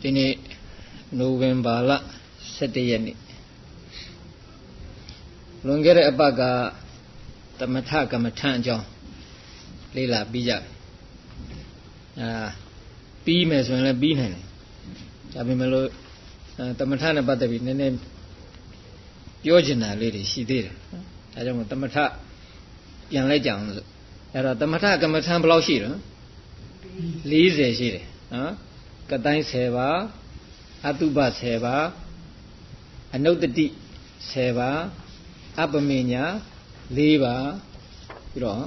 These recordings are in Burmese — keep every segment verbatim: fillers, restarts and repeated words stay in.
ဒီနေ့နိုဝင်ဘာလဆယ့်တရက်နေ့လွန်ခဲ့တဲ့အပတ်ကသမထကမ္မထံအကြောင်းလေ့လာပြီးကြအာပြီးမယ်ဆိုရင်လည်းပြီးနိုင်တယ်ဒါပေမဲ့လို့သမထနဲ့ပတ်သက်ပြီးနည်းနည်းပြောချင်တာလေးတွေရှိသေးတယ်ဒါကြောင့်မို့သမထပြန်လိုက်ကြအောင်လို့အဲ့တော့သမထကမ္မထံဘယ်လောက်ရှိတော့၄၀ရှိတယ်နော်ကတိုင်း၁၀ပါးအတုပ၁၀ပါးအနုတ္တိ၁၀ပါးအပမေညာ၄ပါးပြီးတော့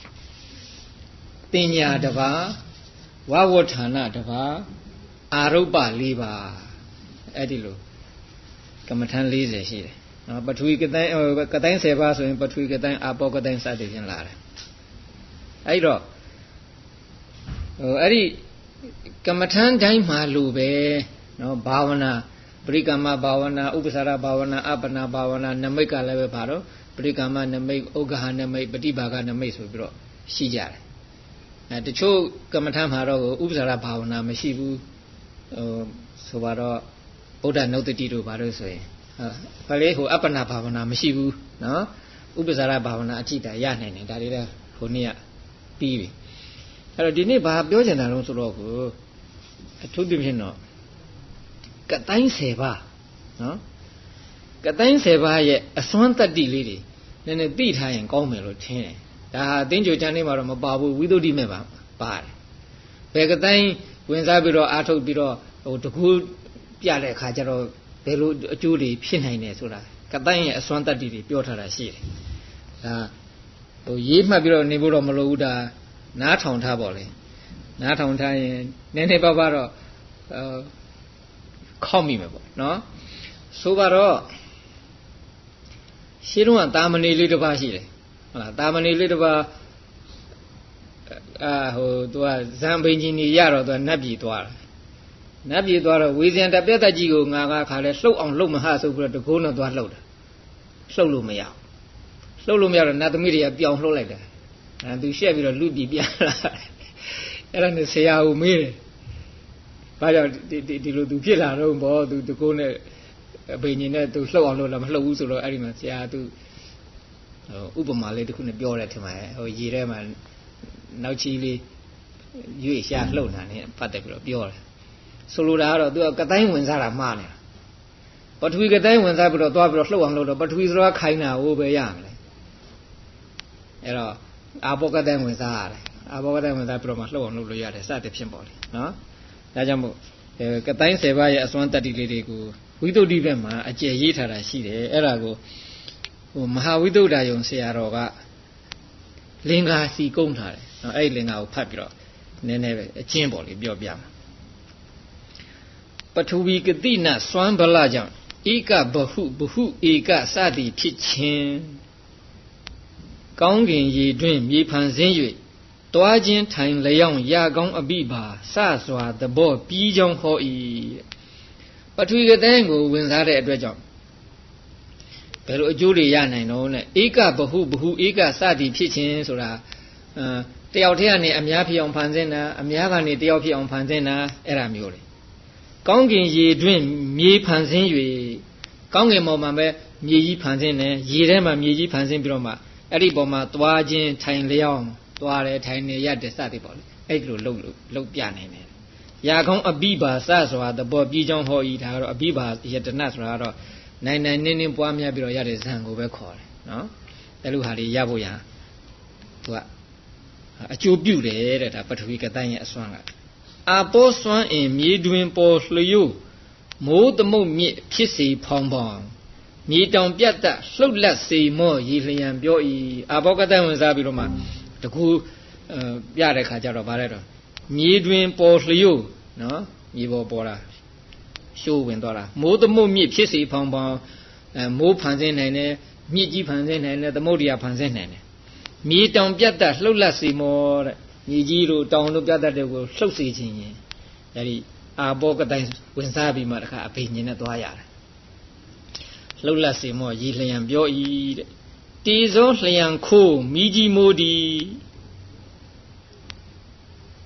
တင်ညာတစ်ပါးဝဝဋ္ဌာဏတစ်ပါးအာရုပ္ပ၄ပါးအဲ့ဒီလိုကမ္မထံ၄၀ရှိတယ်နော်ပထဝီကတိုင်းကတိုင်း၁၀ပါးဆိုရင်ပထဝီကတိုင်းအာပောကတိုင်းစသည်ဖြင့်လာတယ်အဲ့တော့ဟိုအဲ့ဒီကမ္မထံတိုင်းမှာလို့ပဲနော်ဘာဝနာပရိကမ္မဘာဝနာဥပ္ပစာရဘာဝနာအပ္ပနာဘာဝနာနမိတ်ကလည်းပဲဘာတော့ပရိကမ္မနမိတ်ဥက္ကဟနမိတ်ပฏิဘာဂနမိတ်ဆိုပြီးတော့ရှိကြတယ်အဲတချို့ကမ္မထံမှာတော့ဥပ္ပစာရဘာဝနာမရှိဘူးဟိုဆိုပါတော့ဗုဒ္ဓနုတ္တိတို့ဘာလို့ဆိုရင်ဟာလေဟိုအပ္ပနာဘာဝနာမရှိဘူးနော်ဥပ္ပစာရဘာဝနာအကြည့်တာရနိုင်တယ်ဒါတွေလည်းဟိုနေ့ကပြီးပြီအဲ့တော့ဒီနေ့ဘာပြောချင်တာလဲဆိုတော့ကိုအထူးသဖြင့်တော့ကတိုင်း၁၀ပါးနော်ကတိုင်း၁၀ပါးရဲ့အစွမ်းတတ္တိလေးတွေနည်းနည်းသိထားရင်ကောင်းမယ်လို့ထင်တယ်ဒါဟာအသင်္ကြန်ကျမ်းလေးမှာတော့မပါဘူးဝိသုဒ္ဓိမဲ့ပါပါတယ်ဘယ်ကတိုင်းဝင်စားပြီးတော့အာထုတ်ပြီးတော့ဟိုတကူပြတဲ့အခါကျတော့ဘယ်လိုအကျိုးတွေဖြစ်နိုင်တယ်ဆိုတာကတိုင်းရဲ့အစွမ်းတတ္တိတွေပြောထားတာရှိတယ်ဒါဟိုရေးမှတ်ပြီးတော့နေဖို့တော့မလိုဘူးဒါနားထောင်ထားပါလေနားထောင်ထားရင်နည်းနည်းပါးပါးတော့အဲခောက်မိမယ်ပေါ့နော်ဆိုပါတော့ရှင်းတော့တာမဏေလေးတစ်ပါးရှိတယ်ဟုတ်လားတာမဏေလေးတစ်ပါးအာဟိုသူကဇံဘိန်ကြီးနေရတော့သူကနတ်ပြည်သွားတယ်နတ်ပြည်သွားတော့ဝေဇင်တပြက်တက်ကြီးကိုငါကခါလဲလှုပ်အောင်လှုပ်မဟဆိုပြီးတော့တကိုးနဲ့သွားလှုပ်တယ်လှုပ်လို့မရဘူးလှုပ်လို့မရတော့နတ်သမီးတွေကပြောင်းလှုပ်လိုက်တယ်အဲသူရှက်ပြီးတော့လူပြည်ပြန်လာအဲ့ဒါနဲ့ဆရာကိုမေးတယ်ဘာကြောင့်ဒီဒီလိုသူဖြစ်လာတော့ဘောသူတကိုးနဲ့အဘိညာဉ်နဲ့သူလှုပ်အောင်လှုပ်လာမလှုပ်ဘူးဆိုတော့အဲ့ဒီမှာဆရာသူဟိုဥပမာလေးတစ်ခုနဲ့ပြောတယ်ထင်ပါတယ်ဟိုရေထဲမှာနောက်ချီလေးရွေ့ရှာလှုပ်တာနဲ့ပတ်သက်ပြီးတော့ပြောတယ်ဆိုလိုတာကတော့သူကကတိုင်းဝင်စားတာမှားနေတာပထဝီကတိုင်းဝင်စားပြီးတော့သွားပြီးတော့လှုပ်အောင်လှုပ်တော့ပထဝီဆိုတာခိုင်းတာဟိုပဲရမယ်အဲ့တော့အာဘောကတိုင်းဝင်စားရတယ်အာဘောကတိုင်းဝင်စားပြီးတော့မှလှုပ်အောင်လှုပ်လို့ရတယ်စသဖြင့်ပေါ့လေနော်ဒါကြောင့်မို့ကတိုင်း၁၀ပါးရဲ့အစွမ်းတတ္တိလေးတွေကိုဝိသုဒ္ဓိဘက်မှာအကျယ်ရေးထားတာရှိတယ်အဲ့ဒါကိုဟိုမဟာဝိသုဒ္ဓယုံဆရာတော်ကလင်္ကာစီကုန်းထားတယ်နော်အဲ့ဒီလင်္ကာကိုဖတ်ပြီးတော့နည်းနည်းပဲအချင်းပေါ့လေပြောပြမှာပထဝီကတိနစွမ်းဗလကြောင့်ဧကဘဟုဘဟုဧကစသည်ဖြစ်ခြင်းကောင်းကင်ရေတွင်မြေဖန်ဆင်း၍တွားခြင်းထိုင်လျောင်းရကောင်းအပိပါစစွာသဘောပြီးကြောင်းဟော၏ပထဝီကတိုင်းကိုဝင်စားတဲ့အတွက်ကြောင့်ဘယ်လိုအကျိုးတွေရနိုင်တော့နဲ့ဧကဘဟုဘဟုဧကစသည်ဖြစ်ခြင်းဆိုတာအဲတယောက်တည်းကနေအများဖြစ်အောင်ဖန်ဆင်းတာအများကနေတယောက်ဖြစ်အောင်ဖန်ဆင်းတာအဲ့ဒါမျိုးလေကောင်းကင်ရေတွင်မြေဖန်ဆင်း၍ကောင်းကင်ပေါ်မှာပဲမြေကြီးဖန်ဆင်းတယ်ရေထဲမှာမြေကြီးဖန်ဆင်းပြီးတော့မှအဲ့ဒီပေါ်မှာသွားခြင်းထိုင်လျောင်းသွားတယ်ထိုင်နေရတယ်စသည်ပေါ့လေအဲ့လိုလှုပ်လို့လှုပ်ပြနိုင်တယ်ရာကောင်းအပိပါစဆိုတာသဘောပြီးကြောင်းဟောဤဒါကတော့အပိပါယတနာဆိုတာကတော့နိုင်နိုင်နင်းနင်းပွားများပြီးတော့ရတဲ့ဇံကိုပဲခေါ်တယ်နော်အဲ့လိုဟာတွေရဖို့ရသူကအကျိုးပြုတယ်တဲ့ဒါပထဝီကတိုင်းရဲ့အစွမ်းကအာပောစွမ်းအင်မြေတွင်ပေါ်လျို့မိုးသမုတ်မြစ်ဖြစ်စေဖောင်းဖောင်းမြေတောင်ပြတ်တလှုပ်လက်စေမောရေလျံပြောဤအာဘောကတန်ဝင်စားပြီးတော့မှတကူပြတဲ့ခါကျတော့ဗါလဲတော့မြေတွင်ပေါ်လျို့နော်မြေပေါ်ပေါ်တာရှိုးဝင်သွားတာမိုးသမုတ်မြစ်ဖြစ်စေဖောင်းဖောင်းအဲမိုးဖန်ဆင်းနိုင်တယ်မြစ်ကြီးဖန်ဆင်းနိုင်တယ်သမုဒ္ဒရာဖန်ဆင်းနိုင်တယ်မြေတောင်ပြတ်တလှုပ်လက်စေမောတဲ့မြေကြီးတို့တောင်တို့ပြတ်တဲ့ကိုလှုပ်စေခြင်းရင်အဲဒီအာဘောကတိုင်းဝင်စားပြီးမှတခါအဘိညာဉ်နဲ့သွားရတယ်လှုပ်လက်စေမောရေလျံပြောဤတဲ့တေဇောလျံခိုးမိကြီးမိုးဒီ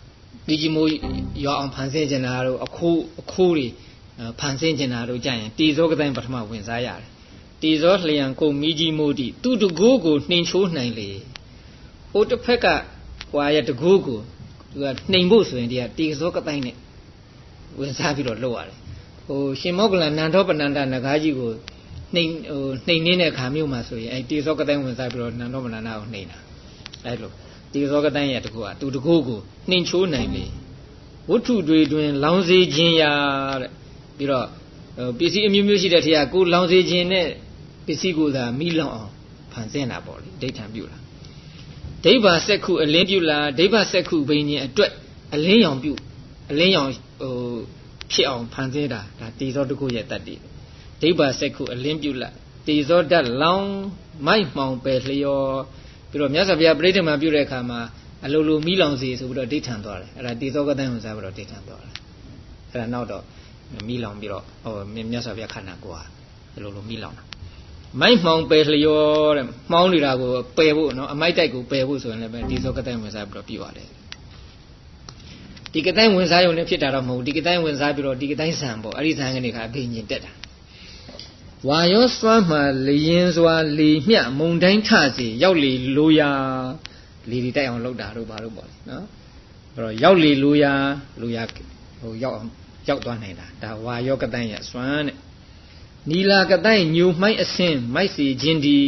မိကြီးမိုးရွာအောင်ဖန်ဆင်းကျင်တာတို့အခိုးအခိုးတွေဖန်ဆင်းကျင်တာတို့ကြရင်တေဇောကတိုင်းပထမဝင်စားရတယ်တေဇောလျံကိုမိကြီးမိုးတိသူ့တကိုးကိုနှိမ်ချိုးနိုင်လေဟိုတစ်ဖက်ကဟွာရတကိုးကိုသူကနှိမ်ဖို့ဆိုရင်ဒီကတေဇောကတိုင်းနဲ့ဝင်စားပြီးတော့လှုပ်ရတယ်ဟိုရှင်မောကလန်နန္ဒောပနန္ဒနဂါးကြီးကိုနှိမ်ဟိုနှိမ်နေတဲ့ခါမျိုးမှာဆိုရင်အဲတေဇောကတိုင်းဝင်စားပြီးတော့နန္ဒောပနန္ဒကိုနှိမ်တာအဲလိုတေဇောကတိုင်းရဲ့တကူကသူတကူကိုနှိမ်ချိုးနိုင်လေဝတ္ထုတွေတွင်လောင်စေခြင်းရာတဲ့ပြီးတော့ပစ္စည်းအမျိုးမျိုးရှိတဲ့ထက်ကိုလောင်စေခြင်းနဲ့ပစ္စည်းကိုသာမိလောင်အောင်ဖန်ဆင်းတာပေါ့လေဒိဋ္ဌံပြုလာဒိဗ္ဗစက္ခုအလင်းပြုလာဒိဗ္ဗစက္ခုဘိညာဉ်အတွက်အလင်းရောင်ပြုအလင်းရောင်ဟိုဖြစ်အောင်ဖန်ဆင်းတာဒါတေဇောတကူရဲ့တတ္တိဒိဗ္ဗစက္ခုအလင်းပြုလာတေဇောဓာတ်လောင်မိုက်မှောင်ပယ်လျောပြီးတော့မြတ်စွာဘုရားပြိဋ္ဌာန်ပြုတဲ့အခါမှာအလိုလိုမိလောင်စေဆိုပြီးတော့ဒိဋ္ဌံသွားတယ်အဲ့ဒါတေဇောကတိုင်းဝင်စားပြီးတော့ဒိဋ္ဌံသွားတယ်အဲ့ဒါနောက်တော့မိလောင်ပြီးတော့ဟိုမြတ်စွာဘုရားခန္ဓာကိုယ်ဟာအလိုလိုမိလောင်တာမိုက်မှောင်ပယ်လျောတဲ့မှောင်နေတာကိုပယ်ဖို့နော်အမိုက်တိုက်ကိုပယ်ဖို့ဆိုရင်လည်းပဲတေဇောကတိုင်းဝင်စားပြီးတော့ပြပါတယ်ဒီကတိုင်းဝင်စားရုံနဲ့ဖြစ်တာတော့မဟုတ်ဘူးဒီကတိုင်းဝင်စားပြီးတော့ဒီကတိုင်းဇံပေါ့အဲ့ဒီဇံကနေကအဘိညာဉ်တက်တာဝါရောစွမ်းမှလျင်စွာလေမျှမုံတိုင်းထစီရောက်လေလိုရာလေဒီတိုက်အောင်လုပ်တာတို့ဘာလို့ပေါ့နော်အဲ့တော့ရောက်လေလိုရာလိုရာဟိုရောက်အောင်ရောက်သွားနိုင်တာဒါဝါရောကတိုင်းရစွမ်းတဲ့နီလာကတိုင်းညိုမှိုင်းအစင်းမိုက်စီခြင်းဒီ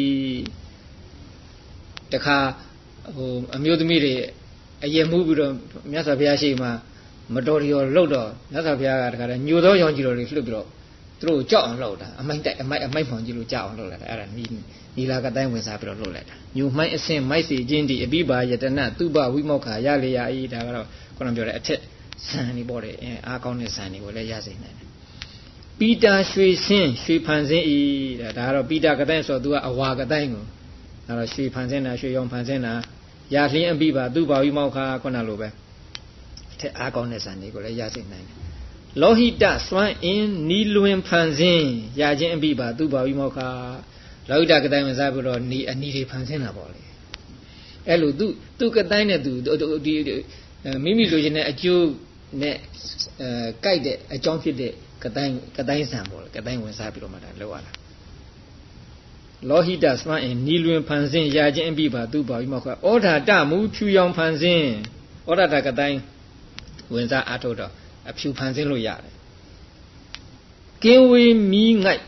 တခါဟိုအမျိုးသမီးတွေအယက်မှုပြီးတော့မြတ်စွာဘုရားရှိမှမတော်ရောလှုပ်တော့မြတ်စွာဘုရားကတခါတည်းညိုသောရောင်ကြီးတော်တွေလှုပ်ပြီးတော့သူတို့ကြောက်အောင်လုပ်တာအမိုက်တိုက်အမိုက်အမိုက်မှောင်ကြီးလို့ကြောက်အောင်လုပ်လိုက်တာအဲ့ဒါနီနီလာကတိုင်းဝင်စားပြီးတော့လုပ်လိုက်တာညိုမှိုင်းအစင်းမိုက်စီခြင်းဒီအပိပါယတနာသူပဝိမောက္ခရလေရဤဒါကတော့ခုနပြောတဲ့အထက်ဇန်နေပေါ့လေအားကောင်းတဲ့ဇန်တွေကိုလည်းရစေနိုင်တယ်ပိတာရွှေစင်းရွှေဖန်စင်းဤဒါကတော့ပိတာကတိုင်းဆိုတော့ तू ကအဝါကတိုင်းကိုဒါတော့ရွှေဖန်စင်းတာရွှေရောင်ဖန်စင်းတာရလင်းအပိပါသူပဝိမောက္ခခုနလိုပဲအထက်အားကောင်းတဲ့ဇန်တွေကိုလည်းရစေနိုင်တယ်လောဟိတစွမ်းအင်းနီလွင်ဖန်ဆင်းရခြင်းအပိပါသူပါဝိမောက္ခလောဟိတကတိုင်းဝင်စားပြီးတော့နီအနီတွေဖန်ဆင်းတာပေါ့လေအဲ့လိုသူသူကတိုင်းနဲ့သူဒီမိမိလိုချင်တဲ့အကျိုးနဲ့အဲကြိုက်တဲ့အကြောင်းဖြစ်တဲ့ကတိုင်းကတိုင်းဆံပေါ့လေကတိုင်းဝင်စားပြီးတော့မှဒါလောက်ရတာလောဟိတစွမ်းအင်းနီလွင်ဖန်ဆင်းရခြင်းအပိပါသူပါဝိမောက္ခဩဓာတမူဖြူရောင်ဖန်ဆင်းဩဓာတကတိုင်းဝင်စားအားထုတ်တော့အဖြူဖန်ဆင်းလို့ရတယ်ကင်းဝေးမီးငိုက်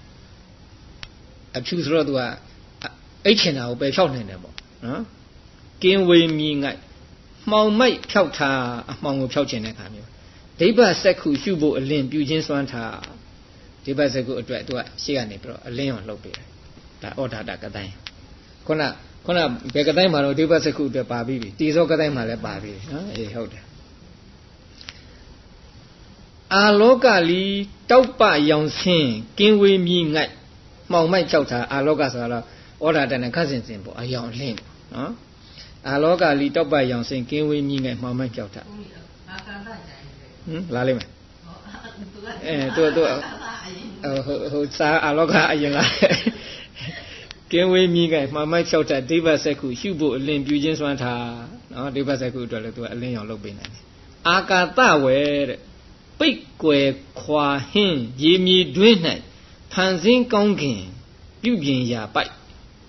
အဖြူဆိုတော့သူကအိတ်ချင်တာကိုပယ်ဖြောက်နိုင်တယ်ပေါ့နော်ကင်းဝေးမီးငိုက်မှောင်မိုက်ဖြောက်ထားအမှောင်ကိုဖြောက်ချင်တဲ့ခါမျိုးဒိဗ္ဗစက္ခုရှုဖို့အလင်းပြုခြင်းစွမ်းထားဒိဗ္ဗစက္ခုအတွက်သူကရှေ့ကနေပြီးတော့အလင်းအောင်လုပ်ပေးတယ်ဒါဩဒါတကတိုင်းခုနခုနဘယ်ကတိုင်းမှာတော့ဒိဗ္ဗစက္ခုအတွက်ပါပြီးပြီတေဇောကတိုင်းမှာလည်းပါပြီးပြီနော်အေးဟုတ်တယ်အာလောကလီတောက်ပရောင်ဆင်းကင်းဝေးမြည်ငိုက်မှောင်မိုက်ကြောက်တာအာလောကဆိုတော့ဩဒါတနဲ့ခတ်စင်စင်ပေါ့အယောင်အလင်းနော်အာလောကလီတောက်ပရောင်ဆင်းကင်းဝေးမြည်ငိုက်မှောင်မိုက်ကြောက်တာဟမ်လာလိမ့်မယ်အဲသူသူဟိုဟိုစာအာလောကအရင်လာကင်းဝေးမြည်ငိုက်မှောင်မိုက်ကြောက်တာဒိဗ္ဗစက္ခုရှုဖို့အလင်းပြုခြင်းစွမ်းထားနော်ဒိဗ္ဗစက္ခုအတွက်လည်းသူကအလင်းရောင်လုပ်ပေးနိုင်တယ်အာကာသဝဲတဲ့ပိတ်ကွယ်ခွာဟင်းရေမြေတွင်း၌ဖန်ဆင်းကောင်းခင်ပြုပြင်ရာပိုက်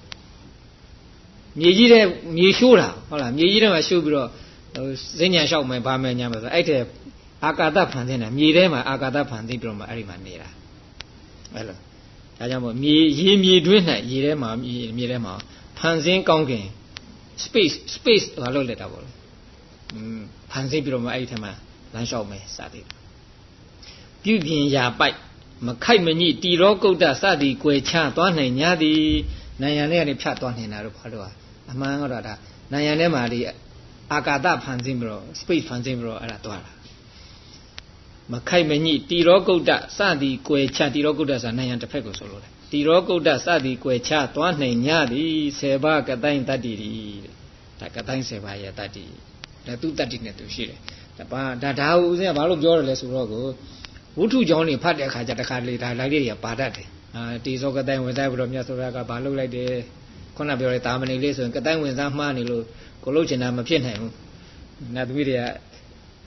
မြေကြီးတဲ့မြေရှိုးတာဟုတ်လားမြေကြီးထဲမှာရှိုးပြီးတော့စဉ္ညာလျှောက်မယ်ဗာမယ်ညာမယ်ဆိုအဲ့တဲ့အာကာသဖန်ဆင်းတာမြေထဲမှာအာကာသဖန်ဆင်းပြီးတော့မှအဲ့ဒီမှာနေတာအဲ့လိုဒါကြောင့်မို့မြေရေမြေတွင်း၌ရေထဲမှာမြေမြေထဲမှာဖန်ဆင်းကောင်းခင် space space ဘာလို့လဲတာပေါ့လေอืมဖန်ဆင်းပြီးတော့မှအဲ့ဒီထဲမှာလမ်းလျှောက်မယ်စသည်ပြုပြင်ရာပိုက်မခိုက်မညိတီရောကုတ်တစသည်ကွယ်ချသွားနိုင်냐သည်နိုင်ရန်ထဲကနေဖြတ်သွားနေတာတော့ဘာလို့อ่ะအမှန်ကတော့ဒါနိုင်ရန်ထဲမှာဒီအာကာသဖန်ဆင်းပြီးတော့ space ဖန်ဆင်းပြီးတော့အဲ့ဒါသွားတာမခိုက်မညိတီရောကုတ်တစသည်ကွယ်ချတီရောကုတ်တဆိုနိုင်ရန်တစ်ဖက်ကိုဆိုလို့တယ်တီရောကုတ်တစသည်ကွယ်ချသွားနိုင်냐သည်ဆယ်ပါးကတိုင်းတတ္တိတဲ့ဒါကတိုင်းဆယ်ပါးရဲ့တတ္တိဒါသူတတ္တိနဲ့သူရှိတယ်ဒါဘာဒါဒါဦးစင်းကဘာလို့ပြောရလဲဆိုတော့ကိုဝုထုကြောင့်နေဖတ်တဲ့အခါကျတခါလေဒါလိုက်လေးတွေကပါတတ်တယ်အာတေဇောကတိုင်းဝင်စားပြီးတော့မြတ်စွာဘုရားကဘာလုပ်လိုက်တယ်ခုနပြောတဲ့တာမဏိလေးဆိုရင်ကတိုင်းဝင်စားမှားနေလို့ကိုလို့ချင်တာမဖြစ်နိုင်ဘူးနတ်သမီးတွေက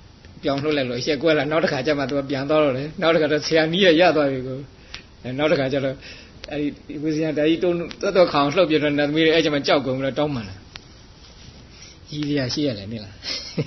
ပြောင်းလှုပ်လိုက်လို့အချက်ကွဲလာနောက်တစ်ခါကျမှသူကပြန်သွားတော့လေနောက်တစ်ခါတော့ဆရာနီးရရသွားပြီကိုအဲနောက်တစ်ခါကျတော့အဲဒီဝိဇ္ဇာတာကြီးတုံးတော်တော်ခေါင်လှုပ်ပြတော့နတ်သမီးတွေအဲ့ကျမှကြောက်ကုန်ပြီးတော့တောင်းမှန်လာကြီးရရှိရတယ်နိလား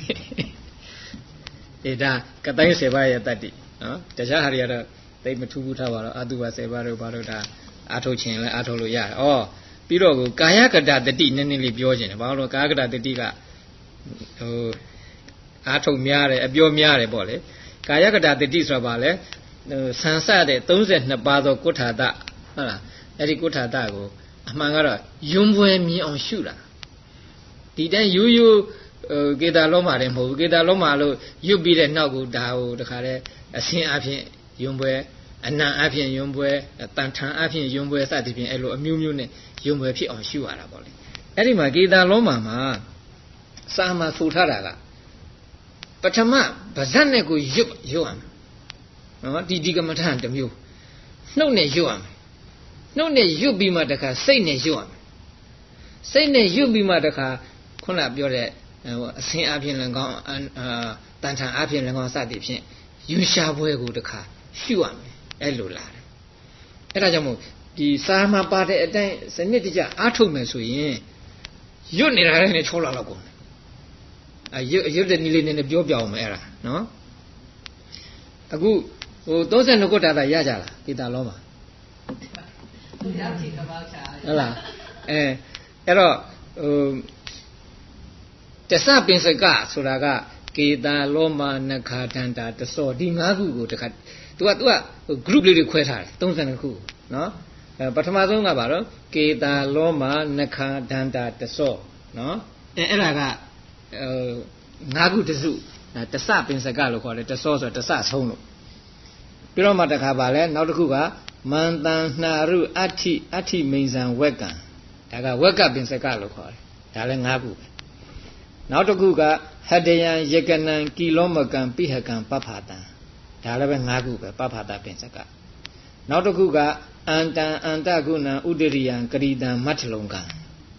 အေဒါကတိုင်းဆယ်ပါးရဲ့တတ္တိနော်တခြားဟာတွေကတော့သိမထူးဘူးထားပါတော့အတုပါဆယ်ပါးတို့ဘာလို့ဒါအာထုတ်ခြင်းလဲအာထုတ်လို့ရတယ်ဩပြီးတော့ကိုကာယကတတတိနည်းနည်းလေးပြောခြင်းတယ်ဘာလို့ကာယကတတတိကဟိုအာထုတ်များတယ်အပြောများတယ်ပေါ့လေကာယကတတတိဆိုတာဘာလဲဟိုဆန်ဆတဲ့သုံးဆယ်နှစ်ပါးသောကုဋ္ဌာတဟုတ်လားအဲ့ဒီကုဋ္ဌာတကိုအမှန်ကတော့ယွန်းပွဲမြင်အောင်ရှုတာဒီတိုင်းရိုးရိုးဟိုကေတာလုံးမာတယ်မဟုတ်ဘူးကေတာလုံးမာလို့ရွတ်ပြီးတဲ့နောက်ကိုဒါဟိုတခါတည်းအစင်းအဖြစ်ယွန်းပွဲအနံအဖြစ်ယွန်းပွဲတန်ထန်အဖြစ်ယွန်းပွဲစသဖြင့်အဲ့လိုအမျိုးမျိုးနဲ့ယွန်းပွဲဖြစ်အောင်ရှုရတာပေါ့လေအဲ့ဒီမှာကေတာလုံးမာမှာစာမှာဆိုထားတာကပထမဗဇတ်နဲ့ကိုရွတ်ရွတ်ရမယ်နော်ဒီဒီကမ္မထန်တစ်မျိုးနှုတ်နဲ့ရွတ်ရမယ်နှုတ်နဲ့ရွတ်ပြီးမှတခါစိတ်နဲ့ရွတ်ရမယ်စိတ်နဲ့ရွတ်ပြီးမှတခါခုနပြောတဲ့အစင်းအဖြစ်လည်းကောင်းအာတန်ထန်အဖြစ်လည်းကောင်းစသည်ဖြင့်ယူရှာပွဲကိုတခါရှုရမယ်အဲ့လိုလာတယ်အဲ့ဒါကြောင့်မို့ဒီစာမှာပါတဲ့အတိုင်းစနစ်တကျအားထုတ်မယ်ဆိုရင်ရွတ်နေတာလည်းနဲ့ချောလာတော့ကုန်တယ်အရွတ်ရွတ်တဲ့နည်းလေးနည်းနည်းပြောပြအောင်မယ်အဲ့ဒါနော်အခုဟိုသုံးဆယ်နှစ်ခုတာတာရကြလားဒေတာလုံးပါရောက်ချင်တော့ပါချာဟုတ်လားအဲအဲ့တော့ဟိုတသပင်စကဆိုတာကကေတာလောမနခာတန္တာတစောဒီ၅ခုကိုတခါ तू က तू က group လေးတွေခွဲထားတယ်သုံးဆယ်နှစ်ခုနော်အဲပထမဆုံးကဘာလို့ကေတာလောမနခာတန္တာတစောနော်အဲအဲ့ဒါကဟို၅ခုတစုတသပင်စကလို့ခေါ်တယ်တစောဆိုတသဆုံးလို့ပြီးတော့မှတခါပါလဲနောက်တစ်ခုကမန္တန်နှာရုအဋ္ဌိအဋ္ဌိမိန်ဇံဝက်ကံဒါကဝက်ကပင်စကလို့ခေါ်တယ်ဒါလည်း၅ခုပဲနောက်တစ်ခုကဟတယံယကနံကီလောမကံပိဟကံပပ္ဖာတံဒါလည်းပဲ၅ခုပဲပပ္ဖာတပင်စကနောက်တစ်ခုကအန္တံအန္တကုဏံဥဒရိယံကရိတံမတ္ထလုံကံ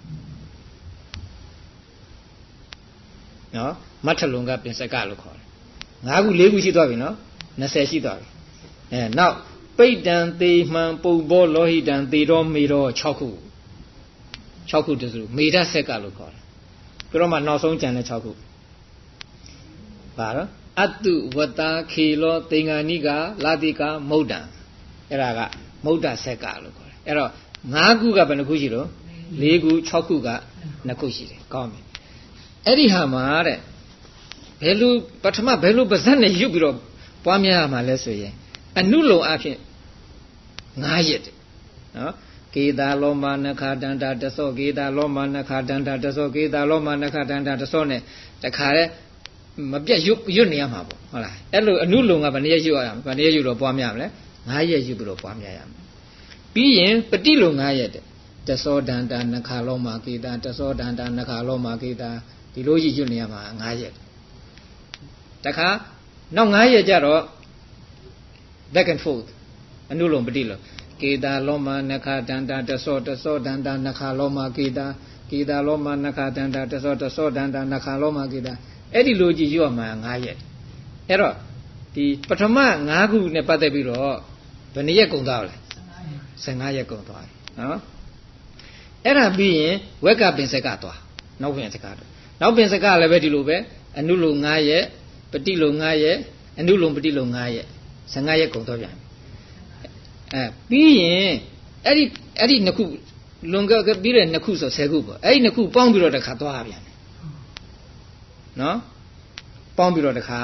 နော်မတ္ထလုံကပင်စကလို့ခေါ်တယ်၅ခု၄ခုရှိသွားပြီနော်၂၀ရှိသွားပြီအဲနောက်ပိဋ္တံသေမှန်ပုပ္ပောလောဟိတံသေတော်မေတော်၆ခု၆ခုတစုမေဓဆက်ကလို့ခေါ်တယ်ပြီးတော့မှနောက်ဆုံးကျန်တဲ့၆ခုဘာတော့အတုဝတ္တာခေလောသင်္ဃာနိကလာတိကမုဒ္ဒံအဲ့ဒါကမုဒ္ဒဆက်ကလို့ခေါ်တယ်အဲ့တော့၅ခုကဘယ်နှခုရှိတော့၄ခု၆ခုက၂ခုရှိတယ်ကောင်းပြီအဲ့ဒီဟာမှာတဲ့ဘယ်လိုပထမဘယ်လိုပါဇက်နဲ့ရွတ်ပြီးတော့ပွားများရမှာလဲဆိုရင်အနုလုံအဖြစ်၅ရက်တဲ့နော်ကေတာလောမနခာတန္တာတသောကေတာလောမနခာတန္တာတသောကေတာလောမနခာတန္တာတသောနဲ့တခါတည်းမပြတ်ရွတ်ရွတ်နေရမှာပေါ့ဟုတ်လားအဲ့လိုအနုလုံကဘယ်နည်းရွတ်ရမှာဘယ်နည်းရွတ်တော့ပွားများမလဲ၅ရက်ရွတ်ပြီးတော့ပွားများရမှာပြီးရင်ပฏิလုံ၅ရက်တဲ့တသောတန္တာနခာလောမကေတာတသောတန္တာနခာလောမကေတာဒီလိုကြီးရွတ်နေရမှာ၅ရက်တခါနောက်၅ရက်ကြတော့ back and forth အနုလုံပฏิလုံကေတာလောမနခာတန္တာတသောတသောတန္တာနခာလောမကေတာကေတာလောမနခာတန္တာတသောတသောတန္တာနခာလောမကေတာအဲ့ဒီလိုကြီးရွတ်မှာ၅ရက်အဲ့တော့ဒီပထမ၅ခုနဲ့ပတ်သက်ပြီးတော့ဘယ်နှစ်ရက်ကုန်သွားလဲ၁၅ရက်ကုန်သွားပြီနော်အဲ့ဒါပြီးရင်ဝက်ကပင်စကသွားနောက်ပင်စကတော့နောက်ပင်စကလည်းပဲဒီလိုပဲအနုလုံ၅ရက်ပฏิလုံ၅ရက်အနုလုံပฏิလုံ၅ရက်၁၅ရက်ကုန်သွားပြန်အဲပြီးရင်အဲ့ဒီအဲ့ဒီနှစ်ခုလွန်ကပြီးတဲ့နှစ်ခုဆို၁၀ခုပေါ့အဲ့ဒီနှစ်ခုပေါင်းပြီးတော့တစ်ခါသွားပြန်တယ်နော်ပေါင်းပြီးတော့တစ်ခါ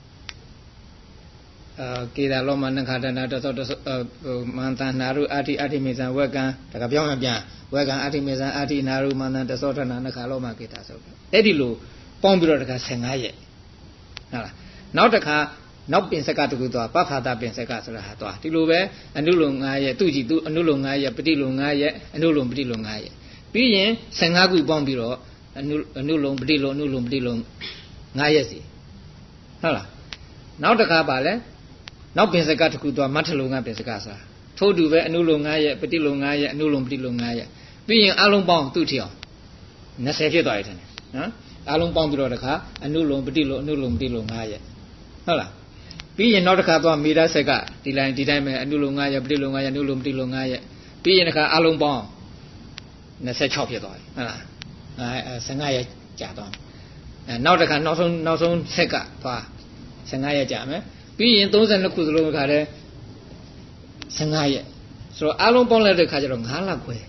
အာကေတာလောမနခာတနာတသောတမန္တနာရုအာတိအာတိမေဇံဝက်ကံဒါကပြောင်းပြန်ဝက်ကံအာတိမေဇံအာတိနာရုမန္တတသောထနာနခာလောမကေတာဆိုအဲ့ဒီလိုပေါင်းပြီးတော့တစ်ခါ၁၅ရက်ဟုတ်လားနောက်တစ်ခါနောက်ပင်စကတကူသွားပဖာတာပင်စကဆိုတာဟာသွားဒီလိုပဲအနုလုံ၅ရက်သူ့ကြည့်သူအနုလုံ၅ရက်ပฏิလုံ၅ရက်အနုလုံပฏิလုံ၅ရက်ပြီးရင်၁၅ခုပေါင်းပြီးတော့အနုအနုလုံပฏิလုံအနုလုံပฏิလုံ၅ရက်စီဟုတ်လားနောက်တစ်ခါပါလဲနောက်ပင်စကတကူသွားမထလုံကပင်စကဆိုတာထို့တူပဲအနုလုံ၅ရက်ပฏิလုံ၅ရက်အနုလုံပฏิလုံ၅ရက်ပြီးရင်အလုံးပေါင်းသူ့ထီအောင်၂၀ဖြစ်သွားပြီထင်တယ်နော်အလုံးပေါင်းပြီးတော့တစ်ခါအနုလုံပฏิလုံအနုလုံပฏิလုံ၅ရက်ဟုတ်လားပြီးရင်နောက်တစ်ခါသွားမိသားဆက်ကဒီလိုင်းဒီတိုင်းပဲအနုလို9ရက်ပဋိလို9ရက်အနုလိုမတိလို9ရက်ပြီးရင်တစ်ခါအလုံးပေါင်း26ဖြစ်သွားပြီဟုတ်လားအဲ15ရက်ကြာသွားအဲနောက်တစ်ခါနောက်ဆုံးနောက်ဆုံးဆက်ကသွား15ရက်ကြာမယ်ပြီးရင်32ခုစလုံးတစ်ခါတည်း15ရက်ဆိုတော့အလုံးပေါင်းလိုက်တဲ့ခါကျတော့9လခွဲ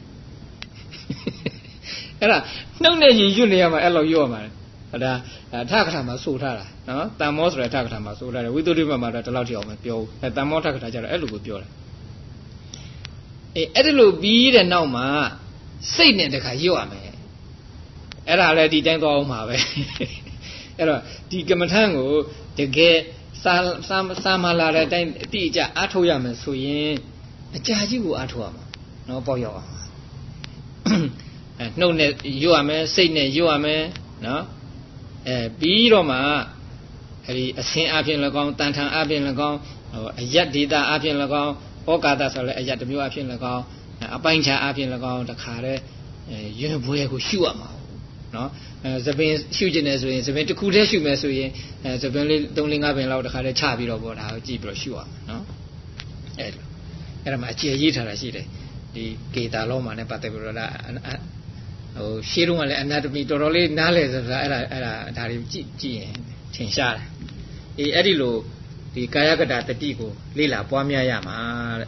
အဲ့ဒါနှုတ်နဲ့ရင်ရွတ်နေရမှာအဲ့လိုရွတ်ရမှာဟဒါထကထာမှာဆိုထားတာနော်တန်မောဆိုတဲ့ထကထာမှာဆိုထားတယ်ဝိသုဒ္ဓိမမှာတော့ဒီလောက်ထိအောင်မပြောဘူးအဲတန်မောထကထာကျတော့အဲ့လိုကိုပြောတယ်အေးအဲ့ဒီလိုပြီးတဲ့နောက်မှာစိတ်နဲ့တခါရွတ်ရမယ်အဲ့ဒါလည်းဒီတိုင်းသွားအောင်ပါပဲအဲ့တော့ဒီကမ္မထံကိုတကယ်စာစာစာမလာတဲ့အတိုင်းအတိအကျအားထုတ်ရမယ်ဆိုရင်အကြာကြီးကိုအားထုတ်ရမှာနော်ပေါ့ရောက်အောင်အဲနှုတ်နဲ့ရွတ်ရမယ်စိတ်နဲ့ရွတ်ရမယ်နော်အဲပြီးတော့မှအဲဒီအစင်းအပြင်၎င်းတန်ထန်အပြင်၎င်းဟိုအယတ်ဒေတာအပြင်၎င်းဩကာသဆိုလည်းအယတ်တစ်မျိုးအပြင်၎င်းအပိုင်းခြားအပြင်၎င်းတခါတည်းရွံ့ပွဲကိုရှုရမှာနော်အဲသပင်ရှုကျင်တယ်ဆိုရင်သပင်တစ်ခုတည်းရှုမယ်ဆိုရင်အဲသပင်လေး၃၄၅ပင်လောက်တခါတည်းချပြီးတော့ပေါ့ဒါကိုကြည့်ပြီးတော့ရှုရမှာနော်အဲလိုအဲ့ဒါမှအကျေရေးထားတာရှိတယ်ဒီကေတာလောမှာနဲ့ပတ်သက်ပြီးတော့ဒါဟိုရှေးတုန်းကလည်း anatomy တော်တော်လေးနားလည်ဆိုတာအဲ့ဒါအဲ့ဒါဒါတွေကြည့်ကြည့်ရင်ထင်ရှားတယ်အေးအဲ့ဒီလိုဒီကာယကတတတိကိုလေ့လာပွားများရမှာတဲ့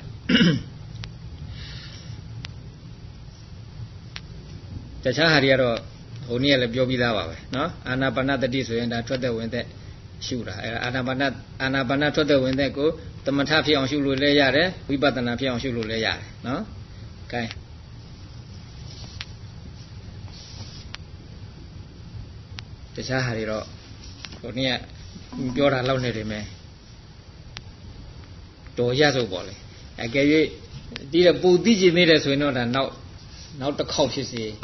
တခြားဟာတွေကတော့ဟိုနေ့ကလည်းပြောပြီးသားပါပဲเนาะအာနာပါနတတိဆိုရင်ဒါထွက်တဲ့ဝင်တဲ့ရှုတာအဲအာနာပါနအာနာပါနထွက်တဲ့ဝင်တဲ့ကိုသမထဖြစ်အောင်ရှုလို့လည်းရတယ်ဝိပဿနာဖြစ်အောင်ရှုလို့လည်းရတယ်เนาะ gainတခြားဟာတွေတော့ဟိုနေ့ကပြောတာလောက်နေတယ်မယ်တော်ရဆိုပေါ့လေအကယ်၍ဒီတော့ပူသိကျင်နေတယ်ဆိုရင်တော့ဒါနောက်နောက်တစ်ခေါက်ဖြစ်စီ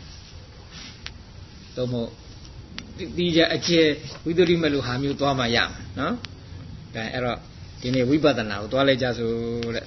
တော့မို့ဒီကြအကျဲဝိသုဒ္ဓိမလို့ဟာမျိုးသွားမှရမှာနော်ဒါအဲ့တော့ဒီနေ့ဝိပဿနာကိုသွားလိုက်ကြဆိုတဲ့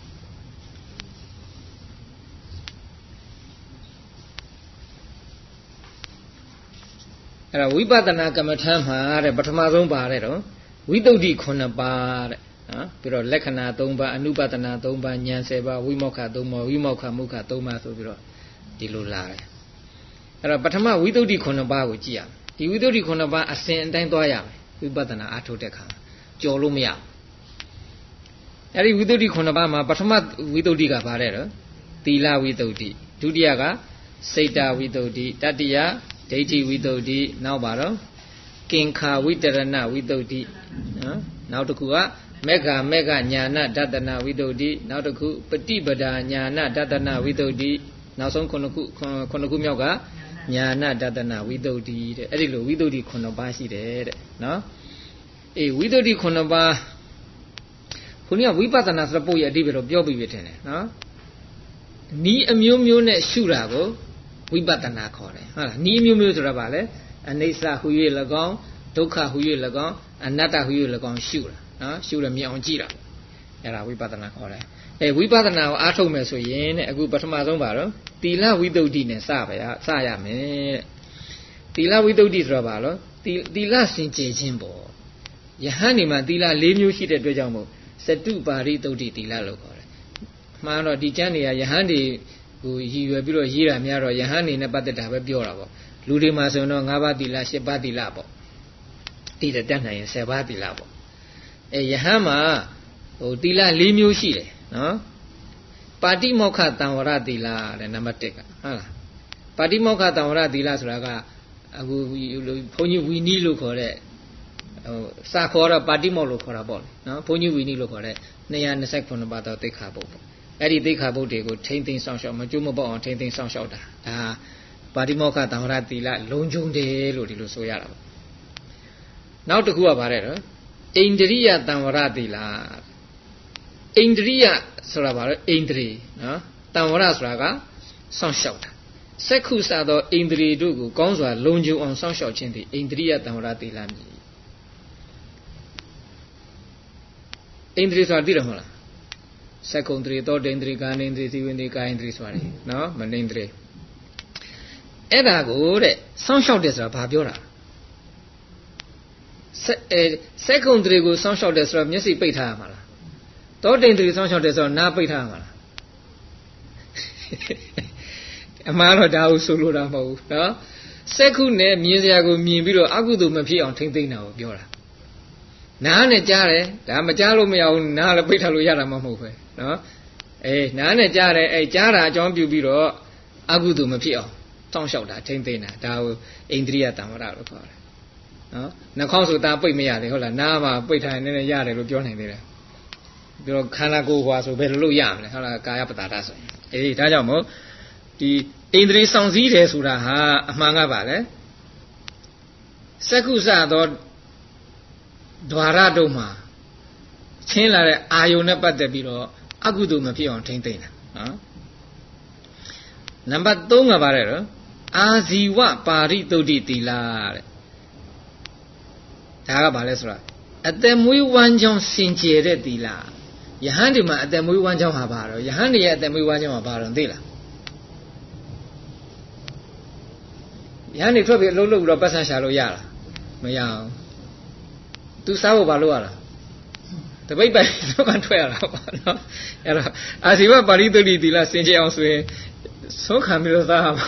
အဲ့ဒါဝိပဿနာကမ္မထမ်းမှာတဲ့ပထမဆုံးပါတဲ့တော့ဝိသုဒ္ဓိခုနှစ်ပါးတဲ့နော်ပြီးတော့လက္ခဏာ၃ပါးအနုပဒနာ၃ပါးဉာဏ်၁၀ပါးဝိမောက္ခ၃ပါးဝိမောက္ခမုက္ခ၃ပါးဆိုပြီးတော့ဒီလိုလာတယ်အဲ့တော့ပထမဝိသုဒ္ဓိခုနှစ်ပါးကိုကြည့်ရမယ်ဒီဝိသုဒ္ဓိခုနှစ်ပါးအစဉ်အတိုင်းသွားရမယ်ဝိပဿနာအားထုတ်တဲ့အခါကြော်လို့မရဘူးအဲ့ဒီဝိသုဒ္ဓိခုနှစ်ပါးမှာပထမဝိသုဒ္ဓိကဘာလဲတော့သီလဝိသုဒ္ဓိဒုတိယကစိတ်တဝိသုဒ္ဓိတတိယဒိဋ္ဌိဝိသုဒ္ဓိနောက်ပါတော့ကင်္ခာဝိတရဏဝိသုဒ္ဓိနော်နောက်တစ်ခုကမေဃမေဃညာဏဒတနာဝိသုဒ္ဓိနောက်တစ်ခုပฏิပဒါညာဏဒတနာဝိသုဒ္ဓိနောက်ဆုံးခုနှစ်ခုခုနှစ်ခုမြောက်ကညာဏဒတနာဝိသုဒ္ဓိတဲ့အဲ့ဒီလိုဝိသုဒ္ဓိခုနှစ်ပါးရှိတယ်တဲ့နော်အေးဝိသုဒ္ဓိခုနှစ်ပါးခုနကဝိပဿနာဆိုတဲ့ပုဒ်ရဲ့အဓိပ္ပာယ်တော့ပြောပြီးပြီထင်တယ်နော်နီးအမျိုးမျိုးနဲ့ရှုတာကိုဝိပဿနာခေါ်တယ်ဟုတ်လားနီးမျိုးမျိုးဆိုတာဗာလဲအနိစ္စဟူ၍၎င်းဒုက္ခဟူ၍၎င်းအနတ္တဟူ၍၎င်းရှုတာနော်ရှုရမြင်အောင်ကြည့်တာအဲ့ဒါဝိပဿနာခေါ်တယ်အဲဝိပဿနာကိုအားထုတ်မယ်ဆိုရင်တဲ့အခုပထမဆုံးပါတော့သီလဝိသုဒ္ဓိနဲ့စပါရစရမယ်တဲ့သီလဝိသုဒ္ဓိဆိုတာဗာလို့သီလစင်ကြယ်ခြင်းပေါ့ယဟန်ဒီမှာသီလ၄မျိုးရှိတဲ့အတွက်ကြောင့်မို့စတုပါရိသုဒ္ဓိသီလလို့ခေါ်တယ်မှန်တော့ဒီကျမ်းတွေကယဟန်ဒီဟိုရည်ရွယ်ပြီးတော့ရေးတာများတော့ယဟန်နေနဲ့ပတ်သက်တာပဲပြောတာပေါ့လူတွေမှာဆိုတော့၅ပါးသီလ၈ပါးသီလပေါ့တည်တဲ့တက်နိုင်ရင်၁၀ပါးသီလပေါ့အဲယဟန်မှာဟိုသီလ၄မျိုးရှိတယ်နော်ပါတိမောက္ခတံဝရသီလတဲ့နံပါတ်၁ကဟုတ်လားပါတိမောက္ခတံဝရသီလဆိုတာကအခုဘုန်းကြီးဝီနီးလို့ခေါ်တဲ့ဟိုစာခေါ်တော့ပါတိမောလို့ခေါ်တာပေါ့နော်ဘုန်းကြီးဝီနီးလို့ခေါ်တဲ့၂၂၉ပါးသောသိက္ခာပုဒ်ပေါ့အဲ့ဒီသိက္ခာပုဒ်တွေကိုထိမ့်သိမ်းဆောင်ရှောက်မကျိုးမပေါက်အောင်ထိမ့်သိမ်းဆောင်ရှောက်တာဒါပါတိမောက္ခတံဝရသီလလုံခြုံတယ်လို့ဒီလိုဆိုရတာပေါ့နောက်တစ်ခုကဘာလဲတော့ဣန္ဒြိယတံဝရသီလဣန္ဒြိယဆိုတာဘာလဲဣန္ဒြေနော်တံဝရဆိုတာကစောင့်ရှောက်တာစက္ခုစသောဣန္ဒြေတို့ကိုကောင်းစွာလုံခြုံအောင်စောင့်ရှောက်ခြင်းသည်ဣန္ဒြိယတံဝရသီလမည်ဣန္ဒြေဆိုတာသိတယ်မဟုတ်လားစက္ကုံတရေသောတိန္ဒြေကာနိန္ဒြေသီဝိန္ဒြေကာယိန္ဒြေဆိုတာလေနော်မနိန္ဒြေအဲ့ဒါကိုတဲ့စောင့်ရှောက်တယ်ဆိုတာဘာပြောတာစစက်ကုံတွေကိုစောင့်ရှောက်တယ်ဆိုတော့မျက်စိပိတ်ထားရမှာလားတောတိန်တွေစောင့်ရှောက်တယ်ဆိုတော့နားပိတ်ထားရမှာလားအမှန်တော့ဒါကိုဆိုလိုတာမဟုတ်ဘူးနော်စက်ခုနဲ့မြင်စရာကိုမြင်ပြီးတော့အကုသိုလ်မဖြစ်အောင်ထိမ့်သိမ့်တာကိုပြောတာနားနဲ့ကြားတယ်ဒါမကြားလို့မရဘူးနားလည်းပိတ်ထားလို့ရတာမှမဟုတ်ပဲနော်အေးနားနဲ့ကြားတယ်အဲကြားတာအကြောင်းပြုပြီးတော့အကုသိုလ်မဖြစ်အောင်စောင့်ရှောက်တာထိမ့်သိမ့်တာဒါကိုအိန္ဒြိယတမ္မရလို့ခေါ်တယ်နော်နှာခေါင်းဆိုတာပိတ်မရတယ်ဟုတ်လားနားမှာပိတ်ထားရင်လည်းရတယ်လို့ပြောနိုင်သေးတယ်ပြီးတော့ခန္ဓာကိုယ်ဟွာဆိုဘယ်လိုလုပ်ရမလဲဟုတ်လားကာယပတာဒဆိုရင်အေးဒါကြောင့်မို့ဒီအိန္ဒြေဆောင်စည်းတယ်ဆိုတာဟာအမှန်ကပါလေစက္ခုစသောဒွါရတို့မှာချင်းလာတဲ့အာယုန်နဲ့ပတ်သက်ပြီးတော့အကုသိုလ်မဖြစ်အောင်ထိမ့်သိမ့်တာနော်နံပါတ်သုံးကပါတယ်တော့အာဇီဝပါရိသုဒ္ဓိသီလတဲ့ဒါကဘာလဲဆိုတော့အသက်မွေးဝမ်းကြောင်းစင်ကြယ်တဲ့သီလယဟန်ဒီမှာအသက်မွေးဝမ်းကြောင်းဟာဘာတော့ယဟန်ဒီရဲ့အသက်မွေးဝမ်းကြောင်းဟာဘာတော့သိလားယဟန်ဒီထွက်ပြီးအလုပ်လုပ်ပြီးတော့ပတ်စံရှာလို့ရလားမရအောင်သူစားဖို့ဘာလို့ရလားတပိတ်ပိုင်တော့ကထွက်ရတာပါနော်အဲ့တော့အာဇီဝပါရိသုဒ္ဓိသီလစင်ကြယ်အောင်ဆိုရင်သုံးခံပြီးတော့သားမှာ